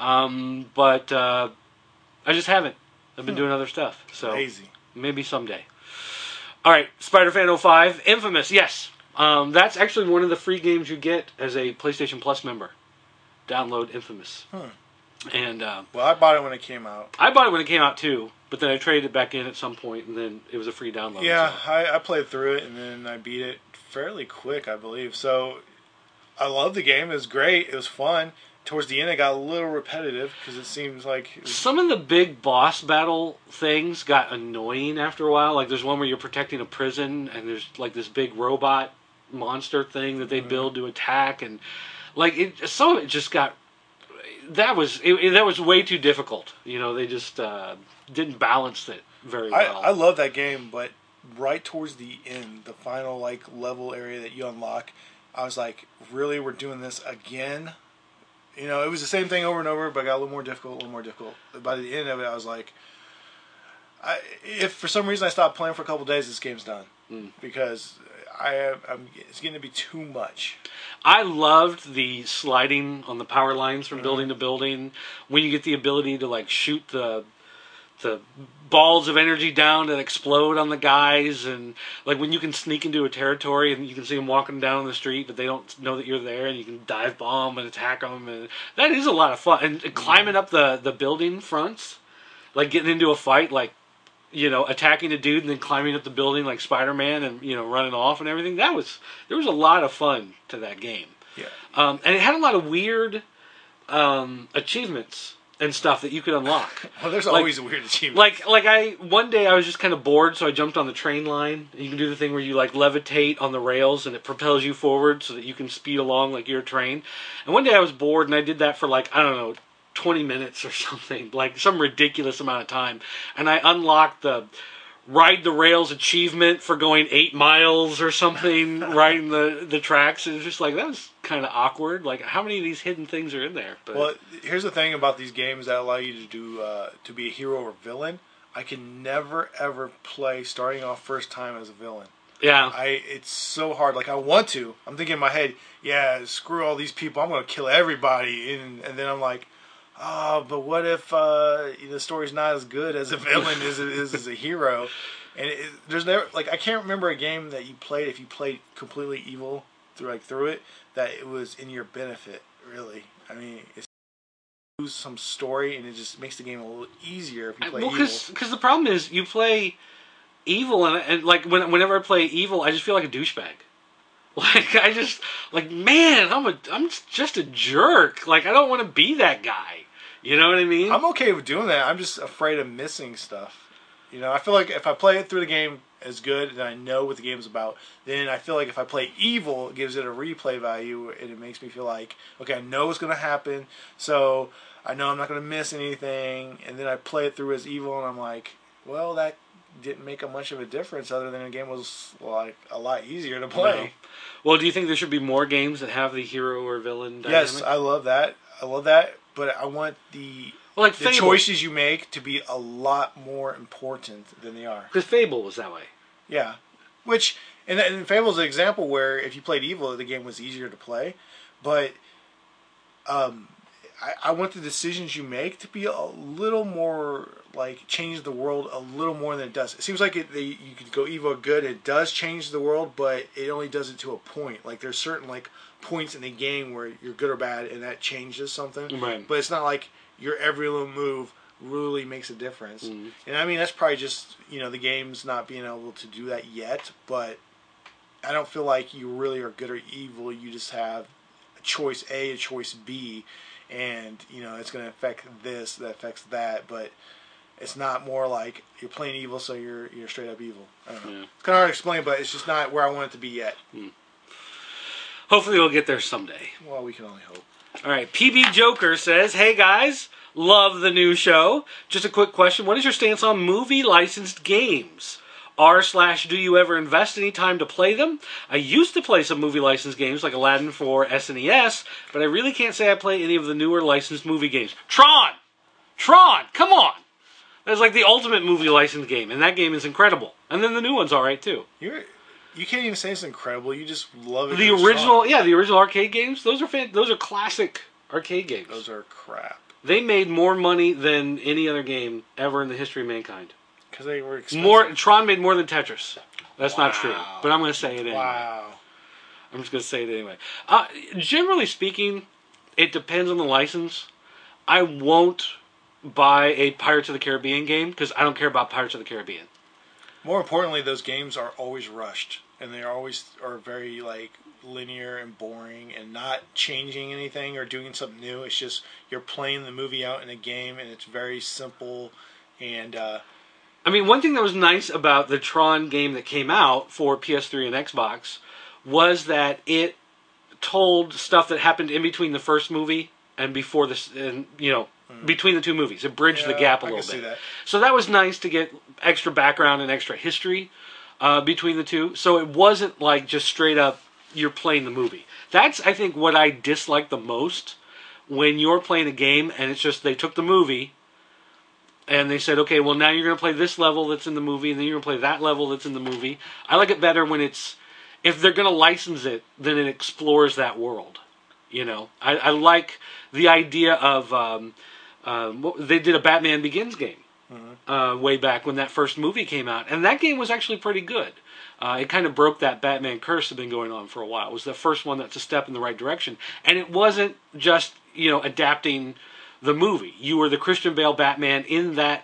but I just haven't. I've been doing other stuff, so maybe someday. All right, SpiderFan05, Infamous, yes. That's actually one of the free games you get as a PlayStation Plus member. Download Infamous. And well, I bought it when it came out. I bought it when it came out too, but then I traded it back in at some point, and then it was a free download. Yeah, so. I played through it, and then I beat it fairly quick, I believe. So I love the game. It was great. It was fun. Towards the end, it got a little repetitive because it seems like... Some of the big boss battle things got annoying after a while. Like, there's one where you're protecting a prison, and there's, like, this big robot monster thing that they build to attack, and, like, some of it just got... That was way too difficult. You know, they just didn't balance it very well. I love that game, but right towards the end, the final, like, level area that you unlock, I was like, really, we're doing this again? You know, it was the same thing over and over, but it got a little more difficult, By the end of it, I was like, if for some reason I stopped playing for a couple of days, this game's done. Because it's getting to be too much. I loved the sliding on the power lines from building to building. When you get the ability to, like, shoot the balls of energy down that explode on the guys, and like when you can sneak into a territory and you can see them walking down the street, but they don't know that you're there, and you can dive bomb and attack them, and that is a lot of fun. And climbing up the building fronts, like getting into a fight, like, you know, attacking a dude and then climbing up the building like Spider-Man and, you know, running off and everything. There was a lot of fun to that game. Yeah. And it had a lot of weird achievements and stuff that you could unlock. Well, there's always a weird achievement. Like one day I was just kind of bored, so I jumped on the train line. You can do the thing where you, like, levitate on the rails and it propels you forward so that you can speed along like you're a train. And one day I was bored and I did that for, like, I don't know, 20 minutes or something, like some ridiculous amount of time. And I unlocked the Ride the Rails achievement for going 8 miles or something, riding the tracks. It was just like, that was kind of awkward. Like, how many of these hidden things are in there? But, well, here's the thing about these games that allow you to do to be a hero or villain. I can never, ever play starting off first time as a villain. Yeah. It's so hard. Like, I want to. I'm thinking in my head, yeah, screw all these people. I'm going to kill everybody. And then I'm like, oh, but what if the story's not as good as a villain as it is as a hero? And there's never, like, I can't remember a game that you played, if you played completely evil through it, that it was in your benefit, really. I mean, it's lose some story, and it just makes the game a little easier if you play evil. Because the problem is, you play evil, and like, whenever I play evil, I just feel like a douchebag. Like, man, I'm just a jerk. Like, I don't want to be that guy. You know what I mean? I'm okay with doing that. I'm just afraid of missing stuff. I feel like if I play it through the game as good and I know what the game's about, then I feel like if I play evil, it gives it a replay value, and it makes me feel like, okay, I know what's going to happen, so I know I'm not going to miss anything, and then I play it through as evil, and I'm like, well, that didn't make much of a difference other than the game was like a lot easier to play. No. Well, do you think there should be more games that have the hero or villain dynamic? Yes, I love that, but I want the choices you make to be a lot more important than they are. Because Fable was that way. Yeah. Which, and Fable's an example where if you played evil, the game was easier to play. But I want the decisions you make to be a little more, like, change the world a little more than it does. It seems like you could go evil or good. It does change the world, but it only does it to a point. Like, there's certain, like, points in the game where you're good or bad, and that changes something. Right. But it's not like your every little move really makes a difference. Mm-hmm. And I mean, that's probably just, the game's not being able to do that yet, but I don't feel like you really are good or evil. You just have a choice A, a choice B, and, it's going to affect this, that affects that, but it's not more like you're playing evil, so you're straight up evil. I don't know. Yeah. It's kind of hard to explain, but it's just not where I want it to be yet. Hopefully we'll get there someday. Well, we can only hope. All right, PB Joker says, hey guys, love the new show. Just a quick question. What is your stance on movie licensed games? /do you ever invest any time to play them? I used to play some movie licensed games like Aladdin for SNES, but I really can't say I play any of the newer licensed movie games. Tron, come on! That's like the ultimate movie licensed game, and that game is incredible. And then the new one's alright too. You can't even say it's incredible. You just love it. The original arcade games. Those are classic arcade games. Those are crap. They made more money than any other game ever in the history of mankind. Because they were expensive. Tron made more than Tetris. That's not true, but I'm going to say it anyway. Wow. I'm just going to say it anyway. Generally speaking, it depends on the license. I won't buy a Pirates of the Caribbean game because I don't care about Pirates of the Caribbean. More importantly, those games are always rushed, and they always are very, like, linear and boring and not changing anything or doing something new. It's just you're playing the movie out in a game, and it's very simple. And I mean, one thing that was nice about the Tron game that came out for PS3 and Xbox was that it told stuff that happened in between the first movie and before this, and between the two movies. It bridged the gap a little bit. See that. So that was nice to get extra background and extra history between the two. So it wasn't like just straight up you're playing the movie. That's, I think, what I dislike the most when you're playing a game and it's just they took the movie and they said, okay, well, now you're going to play this level that's in the movie, and then you're going to play that level that's in the movie. I like it better when if they're going to license it, then it explores that world. I like the idea of, they did a Batman Begins game way back when that first movie came out, and that game was actually pretty good. It kind of broke that Batman curse that had been going on for a while. It was the first one that's a step in the right direction. And it wasn't just, adapting the movie. You were the Christian Bale Batman in that,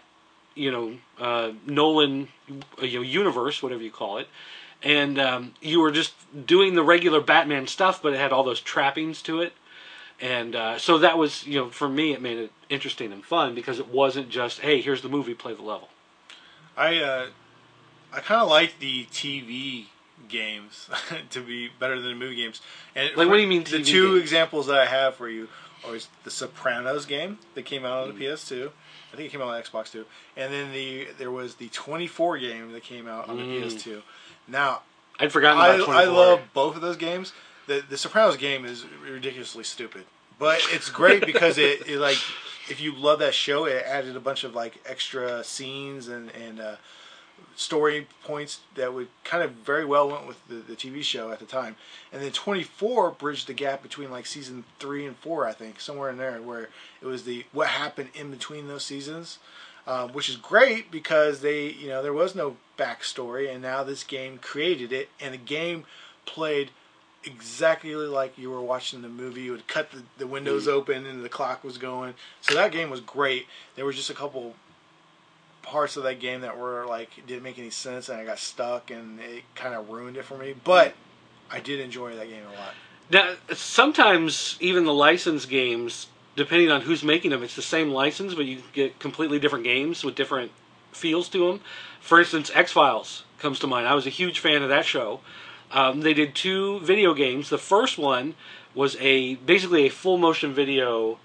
Nolan, universe, whatever you call it. And you were just doing the regular Batman stuff, but it had all those trappings to it. And so that was, for me, it made it interesting and fun because it wasn't just, hey, here's the movie, play the level. I kind of like the TV games to be better than the movie games. And like, what do you mean TV The two games? examples that I have for you are the Sopranos game that came out on the PS2. I think it came out on Xbox too. And then there was the 24 game that came out on the PS2. Now, I'd forgotten about 24. I love both of those games. The Sopranos game is ridiculously stupid, but it's great because it like, if you love that show, it added a bunch of like extra scenes and story points that would kind of very well went with the TV show at the time. And then 24 bridged the gap between like season 3 and 4, I think, somewhere in there, where it was what happened in between those seasons, which is great because there was no backstory, and now this game created it, and the game played exactly like you were watching the movie. You would cut the windows open and the clock was going. So that game was great. There was just a couple parts of that game that were like didn't make any sense, and I got stuck, and it kind of ruined it for me. But I did enjoy that game a lot. Now, sometimes even the licensed games, depending on who's making them, it's the same license, but you get completely different games with different feels to them. For instance, X-Files comes to mind. I was a huge fan of that show. They did 2 video games. The first one was basically a full motion video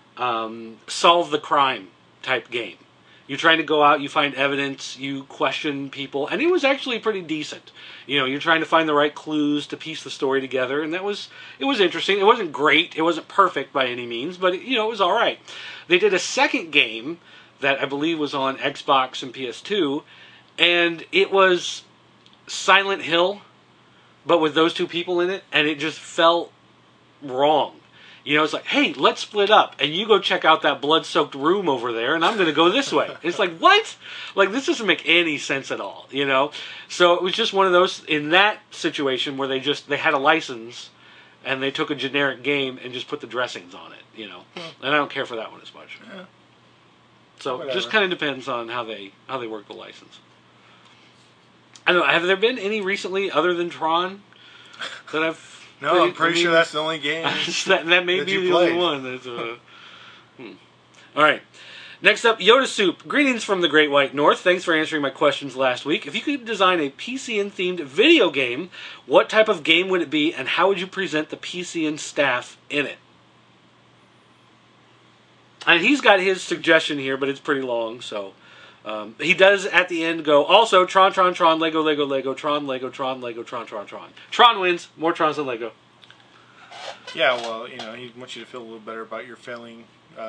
solve the crime type game. You're trying to go out, you find evidence, you question people, and it was actually pretty decent. You're trying to find the right clues to piece the story together, and it was interesting. It wasn't great, it wasn't perfect by any means, but it was all right. They did a second game that I believe was on Xbox and PS2, and it was Silent Hill, but with those 2 people in it, and it just felt wrong. It's like, hey, let's split up, and you go check out that blood-soaked room over there, and I'm going to go this way. It's like, what? Like, this doesn't make any sense at all, So it was just one of those, in that situation, where they had a license, and they took a generic game and just put the dressings on it, And I don't care for that one as much. Yeah. So it just kind of depends on how they work the license. I don't know, have there been any recently, other than Tron, that I've... No, I'm pretty sure that's the only game that may be the only one. That's, All right. Next up, Yoda Soup. Greetings from the Great White North. Thanks for answering my questions last week. If you could design a PCN-themed video game, what type of game would it be, and how would you present the PCN staff in it? And he's got his suggestion here, but it's pretty long, so... he does at the end go, also, Tron, Lego, Tron, Lego, Tron, Lego, Tron. Tron wins. More Trons than Lego. Yeah, well, he wants you to feel a little better about your failing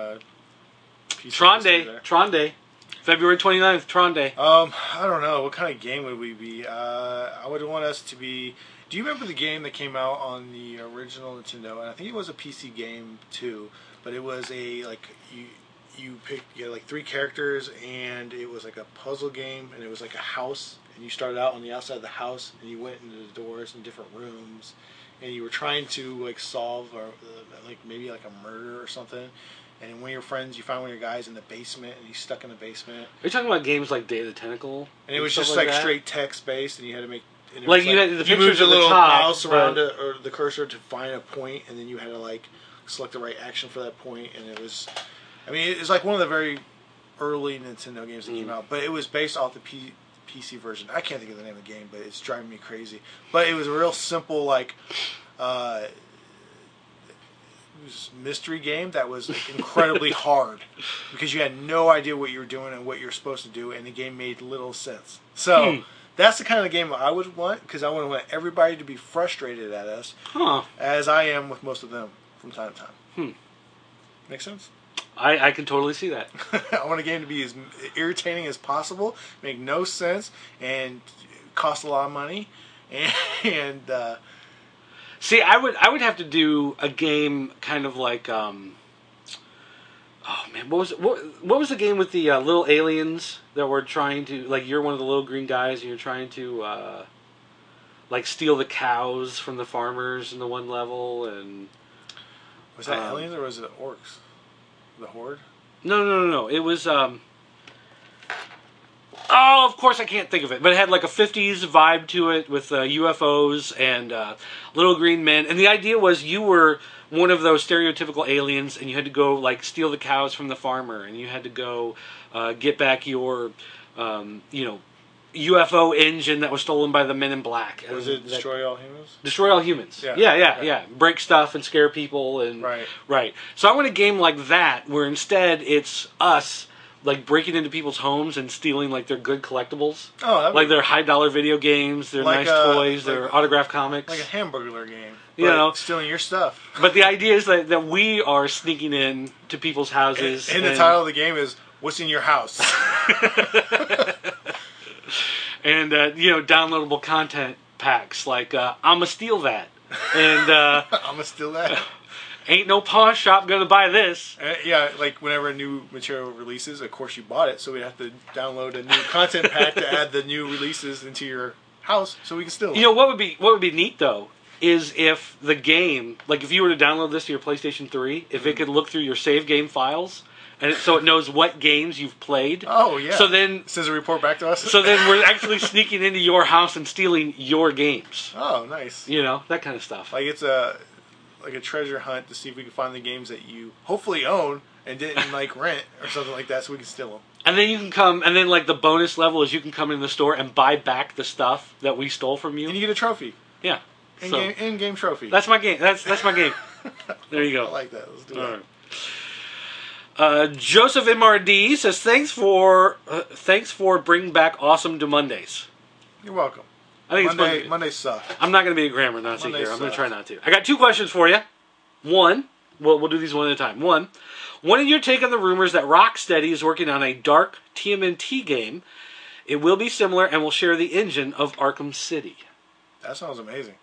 Tron Day. February 29th, Tron Day. I don't know. What kind of game would we be? I would want us to be... Do you remember the game that came out on the original Nintendo? And I think it was a PC game, too. But it was you had like 3 characters, and it was like a puzzle game, and it was like a house, and you started out on the outside of the house, and you went into the doors in different rooms, and you were trying to like solve like maybe like a murder or something. And one of your friends, you found one of your guys in the basement, and he's stuck in the basement. Are you talking about games like Day of the Tentacle? And it was just like straight text based, and you had to make... Like you had the pictures moved a little top, mouse around it, or the cursor to find a point, and then you had to like select the right action for that point, and it was... I mean, it was like one of the very early Nintendo games that came out, but it was based off the PC version. I can't think of the name of the game, but it's driving me crazy. But it was a real simple, like, it was mystery game that was like, incredibly hard because you had no idea what you were doing and what you were supposed to do, and the game made little sense. So that's the kind of game I would want, because I want to want everybody to be frustrated at us, as I am with most of them from time to time. Make sense? I can totally see that. I want a game to be as irritating as possible, make no sense, and cost a lot of money. And see, I would have to do a game kind of like oh man, what was the game with the little aliens that were trying to, like, you're one of the little green guys and you're trying to like steal the cows from the farmers in the one level, and was that aliens or was it orcs? The Horde? No. It was, of course I can't think of it. But it had like a 50s vibe to it with UFOs and little green men. And the idea was you were one of those stereotypical aliens, and you had to go like steal the cows from the farmer, and you had to go get back your, UFO engine that was stolen by the Men in Black. Was it Destroy All Humans? Destroy All Humans. Yeah. Break stuff and scare people. And right. So I want a game like that, where instead it's us like breaking into people's homes and stealing like their good collectibles. Like their $high video games, their nice toys, their autographed comics. Like a Hamburglar game. You know, stealing your stuff. But the idea is that we are sneaking in to people's houses. And the title of the game is, What's in Your House? and downloadable content packs like I'ma steal that, and I'm gonna steal that. Ain't no pawn shop gonna buy this. Yeah, like whenever a new material releases, of course you bought it, so we have to download a new content pack to add the new releases into your house, so we can steal. What would be neat though is if the game, like if you were to download this to your PlayStation 3, if it could look through your save game files, and so it knows what games you've played. Oh, yeah. So then... It says a report back to us? So then we're actually sneaking into your house and stealing your games. Oh, nice. That kind of stuff. Like it's a treasure hunt to see if we can find the games that you hopefully own and didn't rent or something like that, so we can steal them. And then you can come, and then the bonus level is you can come in the store and buy back the stuff that we stole from you. And you get a trophy. Yeah. In-game trophy. That's my game. That's my game. There you go. I like that. Let's do All that. right. Joseph MRD says thanks for bringing back awesome to Mondays. You're welcome. I think Mondays suck. I'm not going to be a grammar Nazi Mondays here. I'm going to suck. try not to. I got 2 questions for you. One, we'll do these one at a time. One, what is your take on the rumors that Rocksteady is working on a dark TMNT game? It will be similar and will share the engine of Arkham City. That sounds amazing.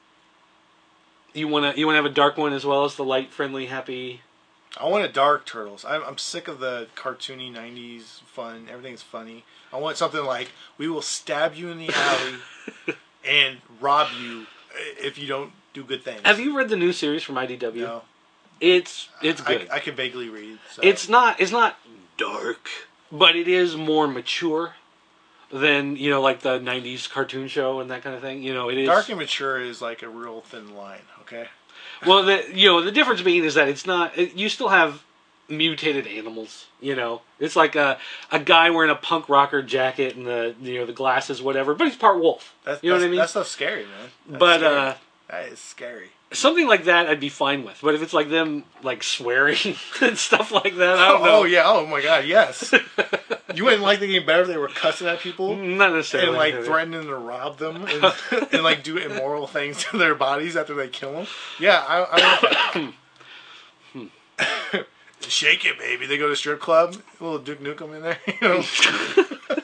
You wanna have a dark one as well as the light, friendly, happy. I want a dark Turtles. I'm sick of the cartoony 90s fun. Everything's funny. I want something like, we will stab you in the alley and rob you if you don't do good things. Have you read the new series from IDW? No. It's good. I can vaguely read. So. It's not dark, but it is more mature than like the 90s cartoon show and that kind of thing. It is dark and mature is like a real thin line. Okay. Well, the difference being is that it's not. You still have mutated animals. It's like a guy wearing a punk rocker jacket and the glasses, whatever. But he's part wolf. What I mean? That stuff's scary, man. That's scary. That is scary. Something like that I'd be fine with. But if it's like them swearing and stuff like that, I don't know. Oh yeah. Oh my God. Yes. You wouldn't like the game better if they were cussing at people? Not necessarily. And threatening to rob them and do immoral things to their bodies after they kill them? Yeah, I like that. Shake it, baby. They go to strip club, a little Duke Nukem in there,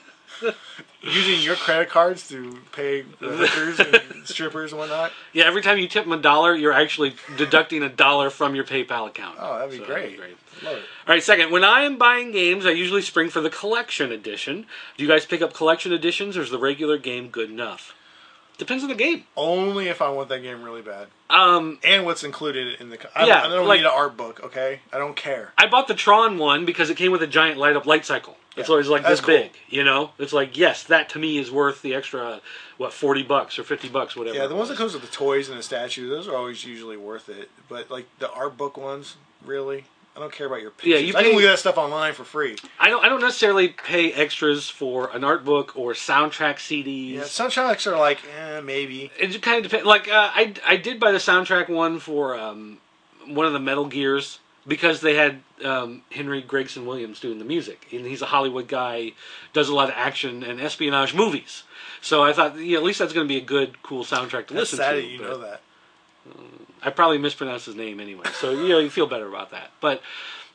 using your credit cards to pay the hookers and strippers and whatnot. Yeah, every time you tip them $1, you're actually deducting $1 from your PayPal account. Oh, that'd be great. Love it. All right, second. When I am buying games, I usually spring for the collection edition. Do you guys pick up collection editions, or is the regular game good enough? Depends on the game. Only if I want that game really bad. And what's included in the... I don't need an art book, okay? I don't care. I bought the Tron one because it came with a giant light cycle. It's always this cool. big, It's like, yes, that to me is worth the extra, $40 or $50, whatever. Yeah, the ones that comes with the toys and the statues, those are always usually worth it. But, the art book ones, really... I don't care about your pictures. I can look at that stuff online for free. I don't necessarily pay extras for an art book or soundtrack CDs. Yeah, soundtracks are maybe. It kind of depends. I did buy the soundtrack one for one of the Metal Gears because they had Henry Gregson Williams doing the music, and he's a Hollywood guy, does a lot of action and espionage movies. So I thought, at least that's going to be a good, cool soundtrack to listen to. That's sad that you know that. I probably mispronounced his name anyway, so you feel better about that. But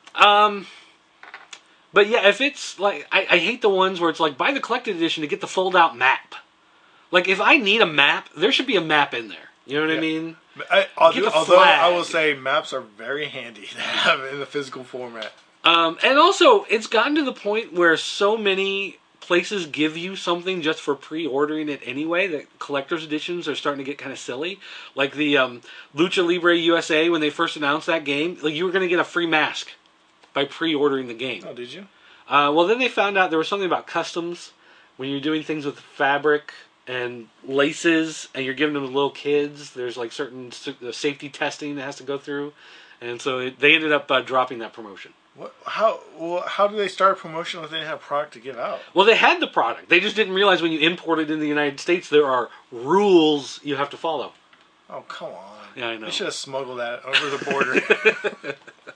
yeah, if it's I hate the ones where it's buy the collected edition to get the fold out map. If I need a map, there should be a map in there. You know what I mean? Although I will say maps are very handy to have in the physical format. And also, it's gotten to the point where so many places give you something just for pre-ordering it anyway that collector's editions are starting to get kind of silly. Like the Lucha Libre USA, when they first announced that game, you were going to get a free mask by pre-ordering the game. Oh, did you? Well, then they found out there was something about customs when you're doing things with fabric and laces and you're giving them to little kids. There's certain safety testing that has to go through, and so they ended up dropping that promotion. How do they start a promotion if they didn't have product to give out? Well, they had the product. They just didn't realize when you import it in the United States, there are rules you have to follow. Oh, come on. Yeah, I know. They should have smuggled that over the border.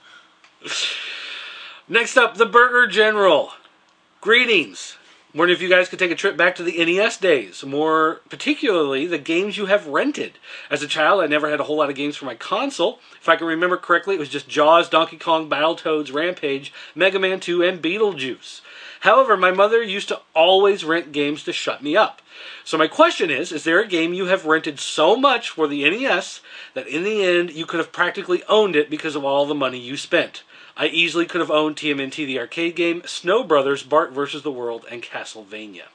Next up, the Burger General. Greetings. Wondering if you guys could take a trip back to the NES days, more particularly the games you have rented. As a child, I never had a whole lot of games for my console. If I can remember correctly, it was just Jaws, Donkey Kong, Battletoads, Rampage, Mega Man 2, and Beetlejuice. However, my mother used to always rent games to shut me up. So my question is there a game you have rented so much for the NES that in the end you could have practically owned it because of all the money you spent? I easily could have owned TMNT the arcade game, Snow Brothers, Bart vs. the World, and Castlevania.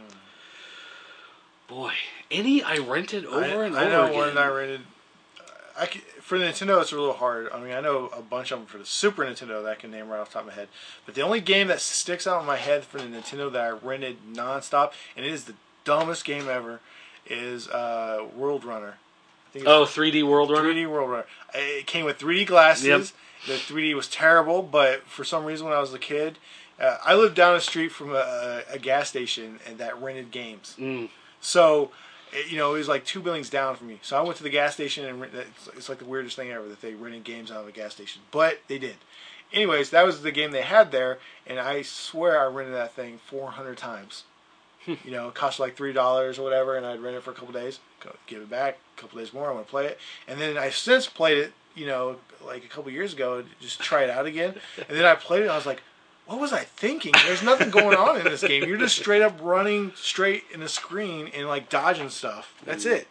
Boy, any I rented over and over again. I know one I rented. For the Nintendo, it's a little hard. I mean, I know a bunch of them for the Super Nintendo that I can name right off the top of my head. But the only game that sticks out in my head for the Nintendo that I rented nonstop, and it is the dumbest game ever, is World Runner. 3D World Runner? 3D World Runner. It came with 3D glasses. Yep. The 3D was terrible, but for some reason when I was a kid, I lived down the street from a gas station and that rented games. So, it was like 2 buildings down from me. So I went to the gas station, and it's like the weirdest thing ever that they rented games out of a gas station. But they did. Anyways, that was the game they had there, and I swear I rented that thing 400 times. It cost like $3 or whatever, and I'd rent it for a couple days, give it back, a couple days more, I want to play it. And then I since played it, like a couple years ago, just try it out again. And then I played it, and I was like, what was I thinking? There's nothing going on in this game. You're just straight up running straight in the screen and like dodging stuff. That's it.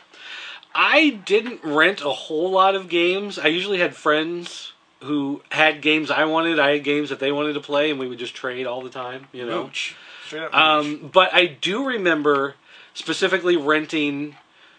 I didn't rent a whole lot of games. I usually had friends who had games I wanted. I had games that they wanted to play, and we would just trade all the time. Mooch. Straight up mooch. But I do remember specifically renting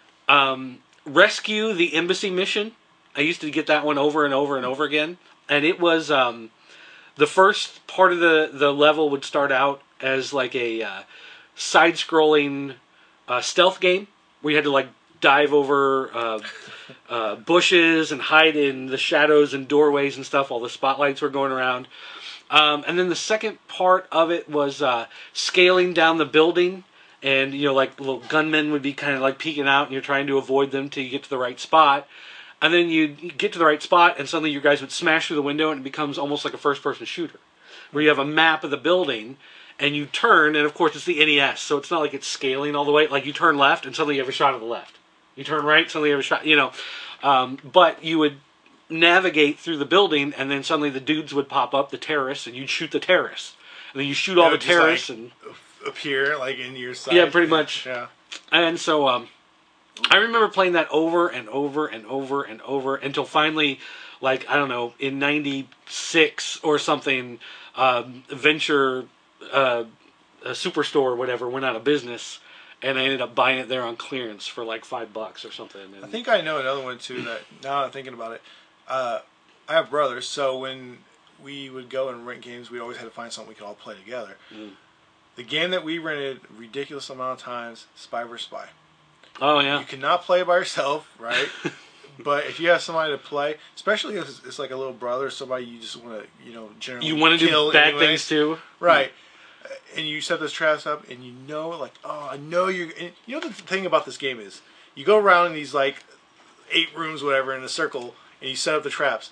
Rescue the Embassy Mission. I used to get that one over and over and over again. And it was... the first part of the level would start out as like a side-scrolling stealth game where you had to like dive over bushes and hide in the shadows and doorways and stuff while the spotlights were going around. And then the second part of it was scaling down the building, and like little gunmen would be kind of like peeking out, and you're trying to avoid them till you get to the right spot. And then you get to the right spot, and suddenly you guys would smash through the window, and it becomes almost like a first-person shooter, where you have a map of the building, and you turn, and of course it's the NES, so it's not like it's scaling all the way. Like you turn left, and suddenly you have a shot of the left. You turn right, suddenly you have a shot, but you would navigate through the building, and then suddenly the dudes would pop up, the terrorists, and you'd shoot the terrorists. And then you shoot all the terrorists, and appear like in your side. Yeah, pretty much. Yeah. And so, I remember playing that over and over and over and over until finally, like, I don't know, in 96 or something, Venture, a Superstore or whatever, went out of business, and I ended up buying it there on clearance for like $5 or something. And I think I know another one too that, now I'm thinking about it, I have brothers, so when we would go and rent games, we always had to find something we could all play together. The game that we rented a ridiculous amount of times, Spy vs. Spy. Oh, yeah. You cannot play it by yourself, right? But if you have somebody to play, especially if it's like a little brother or somebody you just want to, generally you want to do bad things too. Right. And you set those traps up, and like, oh, I know you're... And the thing about this game is, you go around in these, like, 8 rooms, whatever, in a circle, and you set up the traps.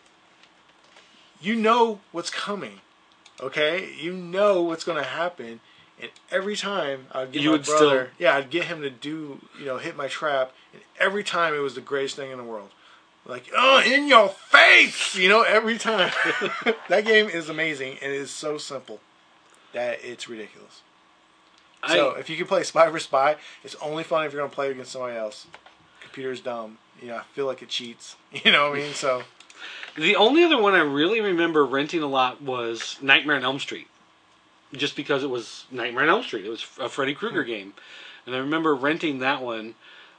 You know what's coming, okay? You know what's going to happen. And every time I'd get my brother, I'd get him to do, hit my trap, and every time it was the greatest thing in the world. Like, oh, in your face, every time. That game is amazing, and it is so simple that it's ridiculous. So if you can play Spy vs. Spy, it's only fun if you're going to play against somebody else. Computer's dumb. I feel like it cheats. You know what I mean? So the only other one I really remember renting a lot was Nightmare on Elm Street. Just because it was Nightmare on Elm Street. It was a Freddy Krueger game. And I remember renting that one.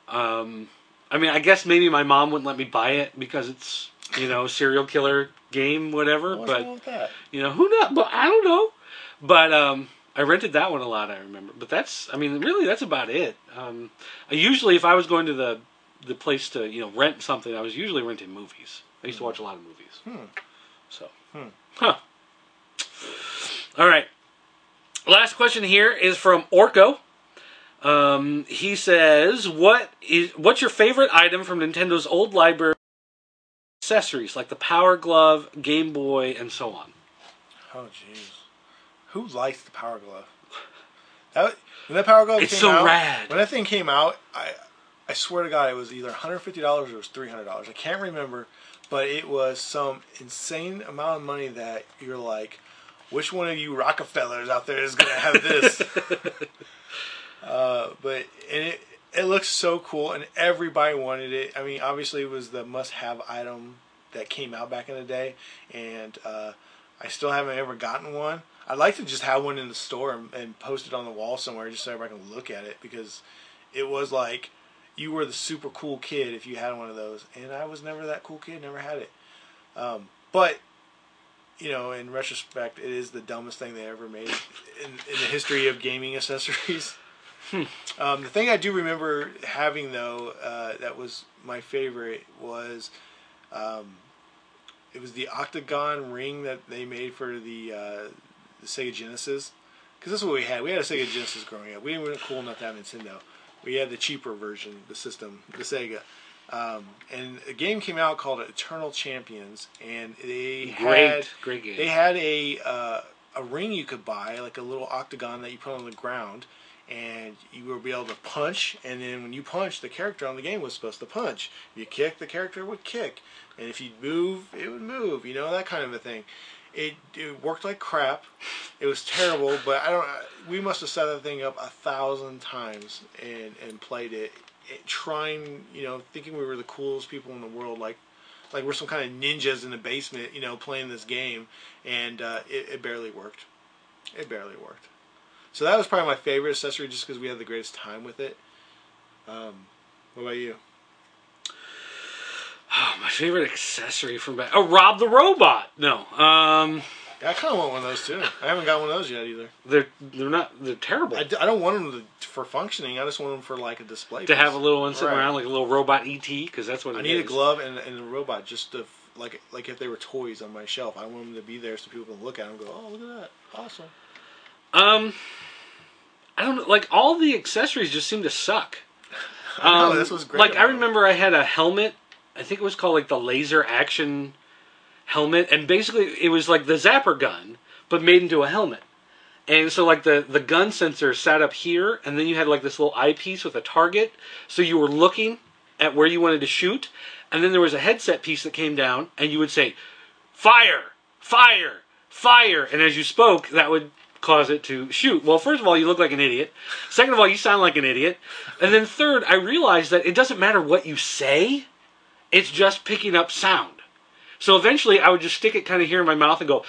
I guess maybe my mom wouldn't let me buy it because it's, serial killer game, whatever. What's wrong with that? Who knows? But I don't know. But I rented that one a lot, I remember. But really that's about it. Usually if I was going to the place to, rent something, I was usually renting movies. I used to watch a lot of movies. Huh. All right. Last question here is from Orko. He says, "What's your favorite item from Nintendo's old library of accessories, like the Power Glove, Game Boy, and so on?" Oh, jeez. Who likes the Power Glove? When that Power Glove it's came so out, rad. When that thing came out, I swear to God, it was either $150 or it was $300. I can't remember, but it was some insane amount of money that you're like, which one of you Rockefellers out there is going to have this? But it looks so cool, and everybody wanted it. I mean, obviously it was the must-have item that came out back in the day, and I still haven't ever gotten one. I'd like to just have one in the store and post it on the wall somewhere just so everybody can look at it, because it was like you were the super cool kid if you had one of those, and I was never that cool kid, never had it. But, you know, in retrospect, it is the dumbest thing they ever made in the history of gaming accessories. The thing I do remember having, though, that was my favorite was it was the octagon ring that they made for the Sega Genesis. Because that's what we had. We had a Sega Genesis growing up. We weren't cool enough to have Nintendo. We had the cheaper version, the system, the Sega. And a game came out called Eternal Champions, and they had great game. They had a ring you could buy, like a little octagon that you put on the ground, and you would be able to punch. And then when you punch, the character on the game was supposed to punch. If you kick, the character would kick, and if you move, it would move. You know, that kind of a thing. It worked like crap. It was terrible, but we must have set that thing up 1,000 times and played it, trying, you know, thinking we were the coolest people in the world, like we're some kind of ninjas in the basement, you know, playing this game, and it barely worked. It barely worked. So that was probably my favorite accessory, just because we had the greatest time with it. What about you? Oh, my favorite accessory from back... Oh, Rob the Robot! No. I kind of want one of those, too. I haven't got one of those yet, either. They're terrible. I don't want them for functioning. I just want them for, like, a display to have a little one sitting around, like a little robot E.T., because that's what it is. I need a glove and a robot, just to, like if they were toys on my shelf. I want them to be there so people can look at them and go, oh, look at that. Awesome. I don't know. Like, all the accessories just seem to suck. I know, this was great. Like, I remember I had a helmet. I think it was called, like, the Laser Action Helmet. And basically, it was like the Zapper gun, but made into a helmet. And so, like, the gun sensor sat up here, and then you had, like, this little eyepiece with a target. So you were looking at where you wanted to shoot. And then there was a headset piece that came down, and you would say, fire, fire, fire. And as you spoke, that would cause it to shoot. Well, first of all, you look like an idiot. Second of all, you sound like an idiot. And then third, I realized that it doesn't matter what you say. It's just picking up sound. So eventually, I would just stick it kind of here in my mouth and go...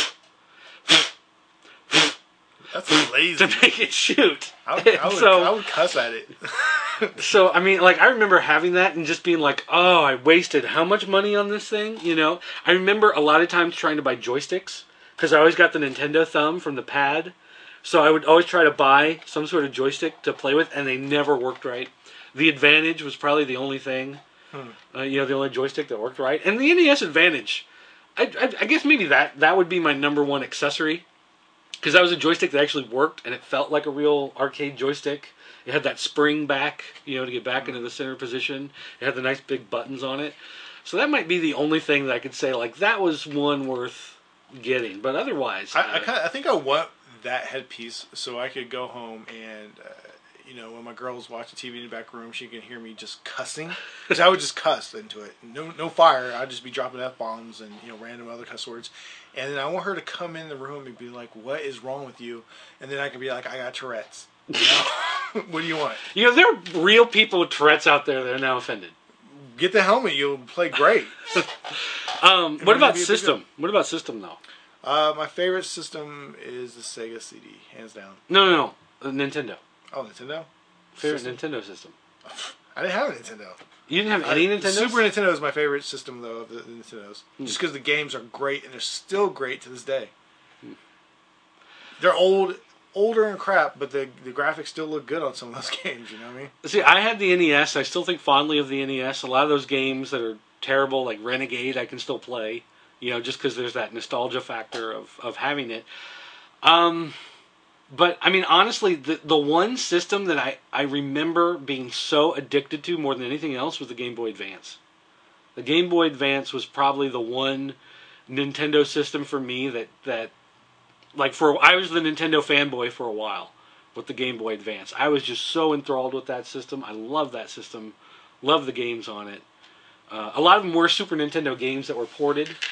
That's lazy. To make it shoot. I would cuss at it. So, I mean, like, I remember having that and just being like, oh, I wasted how much money on this thing, you know? I remember a lot of times trying to buy joysticks, because I always got the Nintendo thumb from the pad. So I would always try to buy some sort of joystick to play with, and they never worked right. The Advantage was probably the only thing, the only joystick that worked right. And the NES Advantage, I guess maybe that would be my number one accessory. Because that was a joystick that actually worked, and it felt like a real arcade joystick. It had that spring back, to get back into the center position. It had the nice big buttons on it. So that might be the only thing that I could say, like, that was one worth getting. But otherwise... I think I want that headpiece so I could go home and... when my girl's watching TV in the back room, she can hear me just cussing. Because I would just cuss into it. No fire. I'd just be dropping F-bombs and, random other cuss words. And then I want her to come in the room and be like, what is wrong with you? And then I can be like, I got Tourette's. What do you want? There are real people with Tourette's out there that are now offended. Get the helmet. You'll play great. What about system? What about system, though? My favorite system is the Sega CD, hands down. No. Nintendo. Oh, Nintendo? Favorite Nintendo system? I didn't have a Nintendo. You didn't have any Nintendo? Super Nintendo is my favorite system, though, of the Nintendos. Just because the games are great, and they're still great to this day. They're older and crap, but the graphics still look good on some of those games, you know what I mean? See, I had the NES. I still think fondly of the NES. A lot of those games that are terrible, like Renegade, I can still play, just because there's that nostalgia factor of having it. But, I mean, honestly, the one system that I remember being so addicted to more than anything else was the Game Boy Advance. The Game Boy Advance was probably the one Nintendo system for me that I was the Nintendo fanboy for a while with the Game Boy Advance. I was just so enthralled with that system. I love that system. Love the games on it. A lot of them were Super Nintendo games that were ported.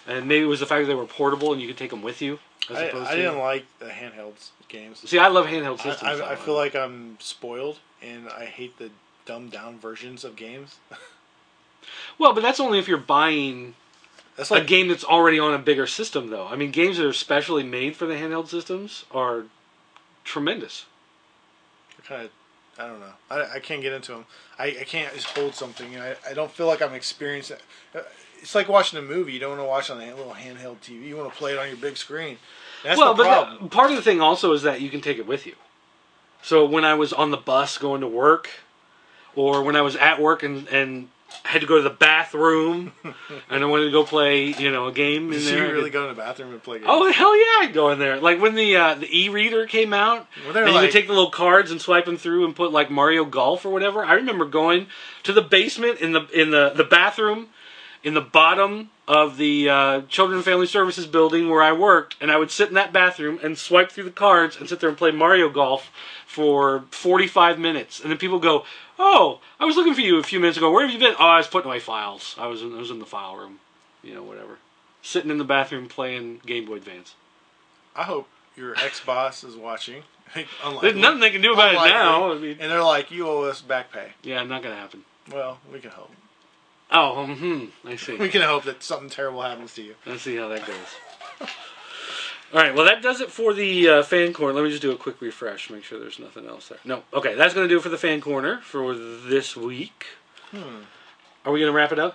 And maybe it was the fact that they were portable and you could take them with you. I didn't like the handheld games. See, I love handheld systems. I feel like I'm spoiled, and I hate the dumbed down versions of games. Well, but that's only if you're buying a game that's already on a bigger system, though. I mean, games that are specially made for the handheld systems are tremendous. Kind of, I don't know. I can't get into them. I can't just hold something, and I don't feel like I'm experiencing. It's like watching a movie. You don't want to watch on a little handheld TV. You want to play it on your big screen. That's the problem. Part of the thing also is that you can take it with you. So when I was on the bus going to work, or when I was at work and had to go to the bathroom, and I wanted to go play, a game in there. Did you really go to the bathroom and play games? Oh, hell yeah, I'd go in there. Like when the e-reader came out, and you could take the little cards and swipe them through and put like Mario Golf or whatever. I remember going to the basement in the bathroom in the bottom of the Children and Family Services building where I worked, and I would sit in that bathroom and swipe through the cards and sit there and play Mario Golf for 45 minutes. And then people go, "Oh, I was looking for you a few minutes ago. Where have you been?" "Oh, I was putting away files. I was in the file room." Whatever. Sitting in the bathroom playing Game Boy Advance. I hope your ex-boss is watching. There's nothing they can do about it now. And they're like, "You owe us back pay." Yeah, not going to happen. Well, we can hope. Oh, I see. We can hope that something terrible happens to you. Let's see how that goes. All right, well, that does it for the fan corner. Let me just do a quick refresh, make sure there's nothing else there. No, okay, that's going to do it for the fan corner for this week. Are we going to wrap it up?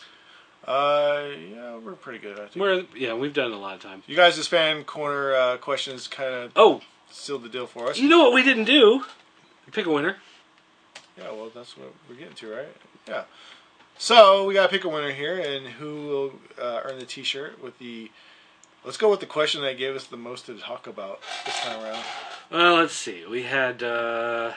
Yeah, we're pretty good, I think. We've done it a lot of times. You guys' fan corner questions kind of sealed the deal for us. You know what we didn't do? Pick a winner. Yeah, well, that's what we're getting to, right? Yeah. So, we got to pick a winner here, and who will earn the t-shirt with the... Let's go with the question that gave us the most to talk about this time around. Well, let's see. We had the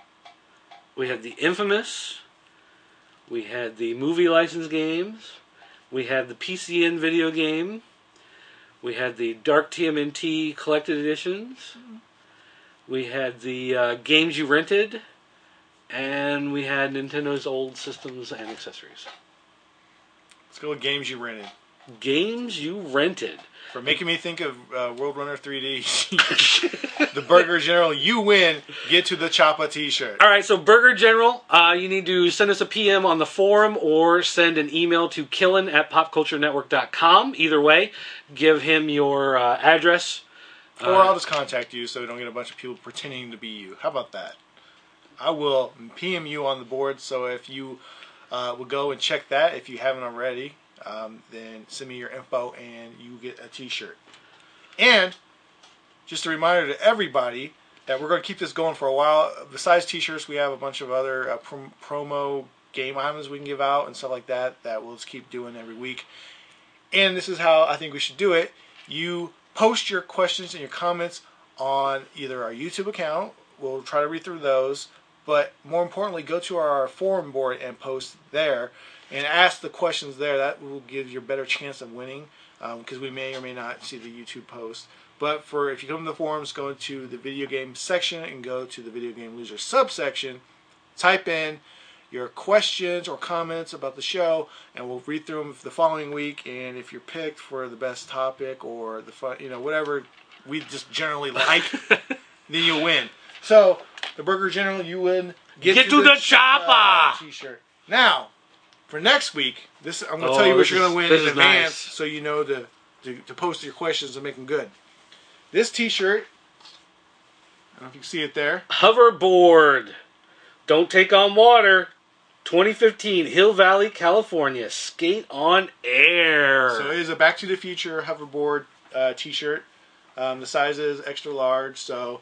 Infamous. We had the movie license games. We had the PCN video game. We had the Dark TMNT collected editions. We had the games you rented. And we had Nintendo's old systems and accessories. Let's go with games you rented. Games you rented. For making me think of World Runner 3D. The Burger General, you win. Get to the Choppa t-shirt. All right, so Burger General, you need to send us a PM on the forum or send an email to killin@popculturenetwork.com. Either way, give him your address. Or I'll just contact you so we don't get a bunch of people pretending to be you. How about that? I will PM you on the board, so if you will go and check that, if you haven't already, then send me your info and you get a t-shirt. And just a reminder to everybody that we're going to keep this going for a while. Besides t-shirts, we have a bunch of other promo game items we can give out and stuff like that we'll just keep doing every week. And this is how I think we should do it. You post your questions and your comments on either our YouTube account. We'll try to read through those. But more importantly, go to our forum board and post there and ask the questions there. That will give you a better chance of winning because we may or may not see the YouTube post. But if you come to the forums, go to the video game section and go to the video game loser subsection. Type in your questions or comments about the show, and we'll read through them the following week. And if you're picked for the best topic or the fun, whatever we just generally like, then you'll win. So, the Burger General, you win. Get to the Choppa t-shirt. Now, for next week, I'm going to tell you what you're going to win in advance, so you know to post your questions and make them good. This t-shirt, I don't know if you can see it there. Hoverboard. Don't take on water. 2015, Hill Valley, California. Skate on air. So it is a Back to the Future hoverboard t-shirt. The size is extra large, so,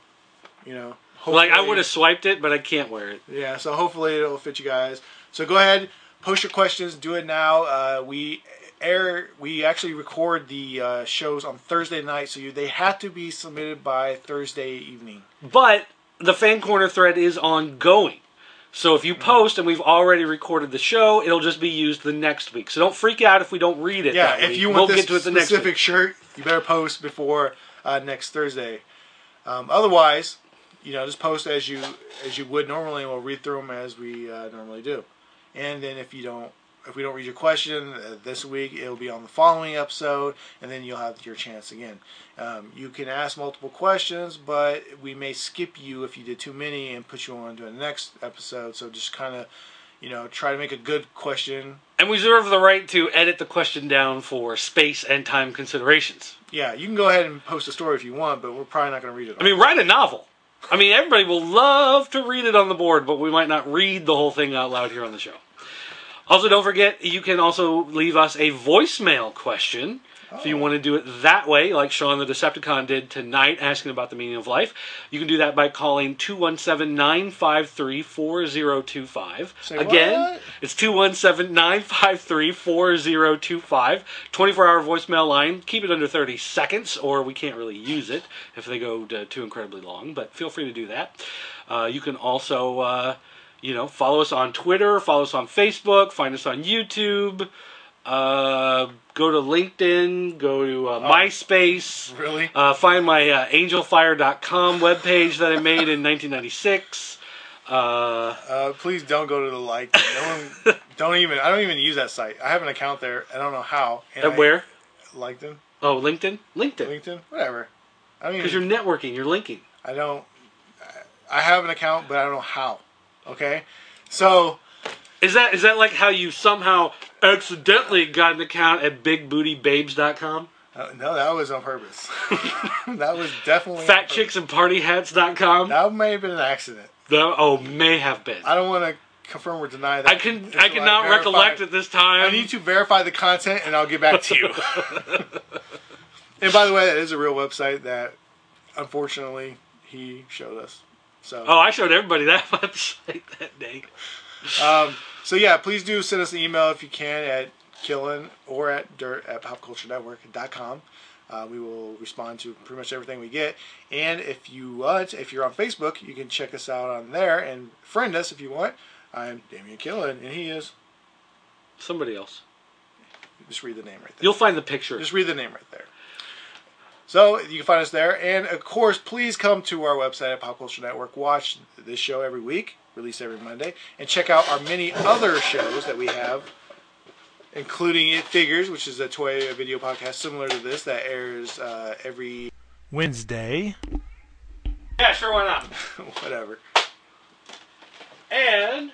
like, I would have swiped it, but I can't wear it. Yeah, so hopefully it'll fit you guys. So go ahead, post your questions, do it now. We actually record the shows on Thursday night, so they have to be submitted by Thursday evening. But the Fan Corner thread is ongoing. So if you post and we've already recorded the show, it'll just be used the next week. So don't freak out if we don't read it that week. If you want this specific shirt, you better post before next Thursday. Otherwise, just post as you would normally, and we'll read through them as we normally do. And then if you don't if we don't read your question this week, it'll be on the following episode, and then you'll have your chance again. You can ask multiple questions, but we may skip you if you did too many and put you on to the next episode. So just kind of, try to make a good question. And we reserve the right to edit the question down for space and time considerations. Yeah, you can go ahead and post a story if you want, but we're probably not going to read it all. I mean, write a novel. I mean, everybody will love to read it on the board, but we might not read the whole thing out loud here on the show. Also, don't forget, you can also leave us a voicemail question if you want to do it that way, like Sean the Decepticon did tonight, asking about the meaning of life. You can do that by calling 217-953-4025. Again, what? it's 217-953-4025. 24-hour voicemail line. Keep it under 30 seconds, or we can't really use it if they go too incredibly long, but feel free to do that. You can also... follow us on Twitter, follow us on Facebook, find us on YouTube, go to LinkedIn, go to MySpace. Really? Find my angelfire.com webpage that I made in 1996. Please don't go to the like. I don't even use that site. I have an account there. I don't know how. Where? LinkedIn. Oh, LinkedIn? LinkedIn? Whatever. Because you're networking, you're linking. I have an account, but I don't know how. Okay, so is that like how you somehow accidentally got an account at BigBootyBabes.com? No, that was on purpose. That was definitely FatChicksAndPartyHats.com. That may have been an accident. May have been. I don't want to confirm or deny that. I cannot recollect at this time. I need to verify the content, and I'll get back to you. And by the way, that is a real website that, unfortunately, he showed us. So. Oh, I showed everybody that website that day. So yeah, please do send us an email if you can at Killin or at dirt@popculturenetwork.com. We will respond to pretty much everything we get. And if you're on Facebook, you can check us out on there and friend us if you want. I'm Damian Killin, and he is somebody else. Just read the name right there. You'll find the picture. Just read the name right there. So you can find us there, and of course, please come to our website at Pop Culture Network. Watch this show every week, released every Monday, and check out our many other shows that we have, including It Figures, which is a toy video podcast similar to this that airs every Wednesday. Yeah, sure, why not? Whatever. And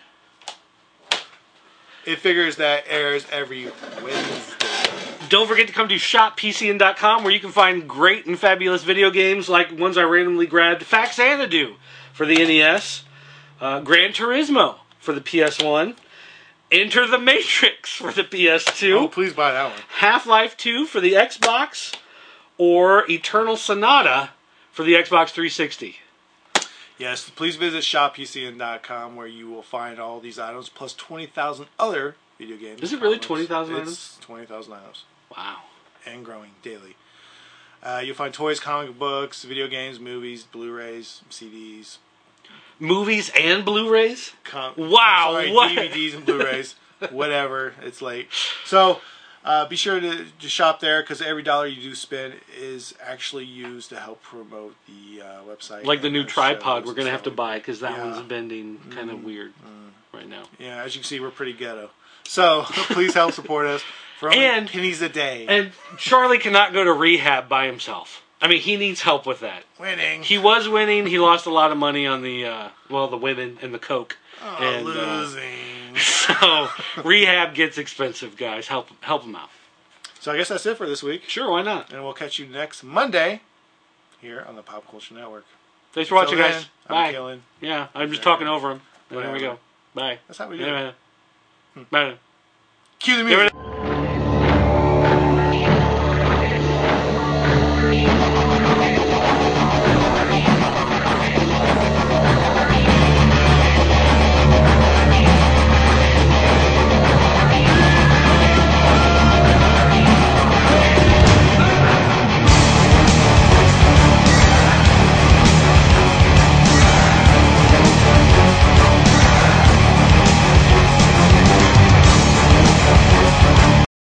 It Figures that airs every Wednesday. Don't forget to come to shoppcn.com where you can find great and fabulous video games like ones I randomly grabbed. Faxanadu for the NES. Gran Turismo for the PS1. Enter the Matrix for the PS2. Oh, please buy that one. Half-Life 2 for the Xbox. Or Eternal Sonata for the Xbox 360. Yes, please visit shoppcn.com where you will find all these items plus 20,000 other video games. Is it really 20,000 items? It's 20,000 items. Wow. And growing daily. You'll find toys, comic books, video games, movies, Blu-rays, CDs. Movies and Blu-rays? Wow. Sorry, what? DVDs and Blu-rays. Whatever. It's late. So, be sure to shop there because every dollar you do spend is actually used to help promote the website. Like the new tripod we're going to have to buy because that one's bending kind of weird right now. Yeah, as you can see, we're pretty ghetto. So, please help support us. For only pennies a day. And Charlie cannot go to rehab by himself. I mean, he needs help with that. Winning. He was winning. He lost a lot of money on the women and the coke. Oh, and, losing. So, rehab gets expensive, guys. Help him out. So I guess that's it for this week. Sure, why not? And we'll catch you next Monday here on the Pop Culture Network. Thanks for watching, guys. Bye. I'm Killin. Yeah, I'm just talking over him. There we go. Bye. That's how we do it. Bye. Cue the music.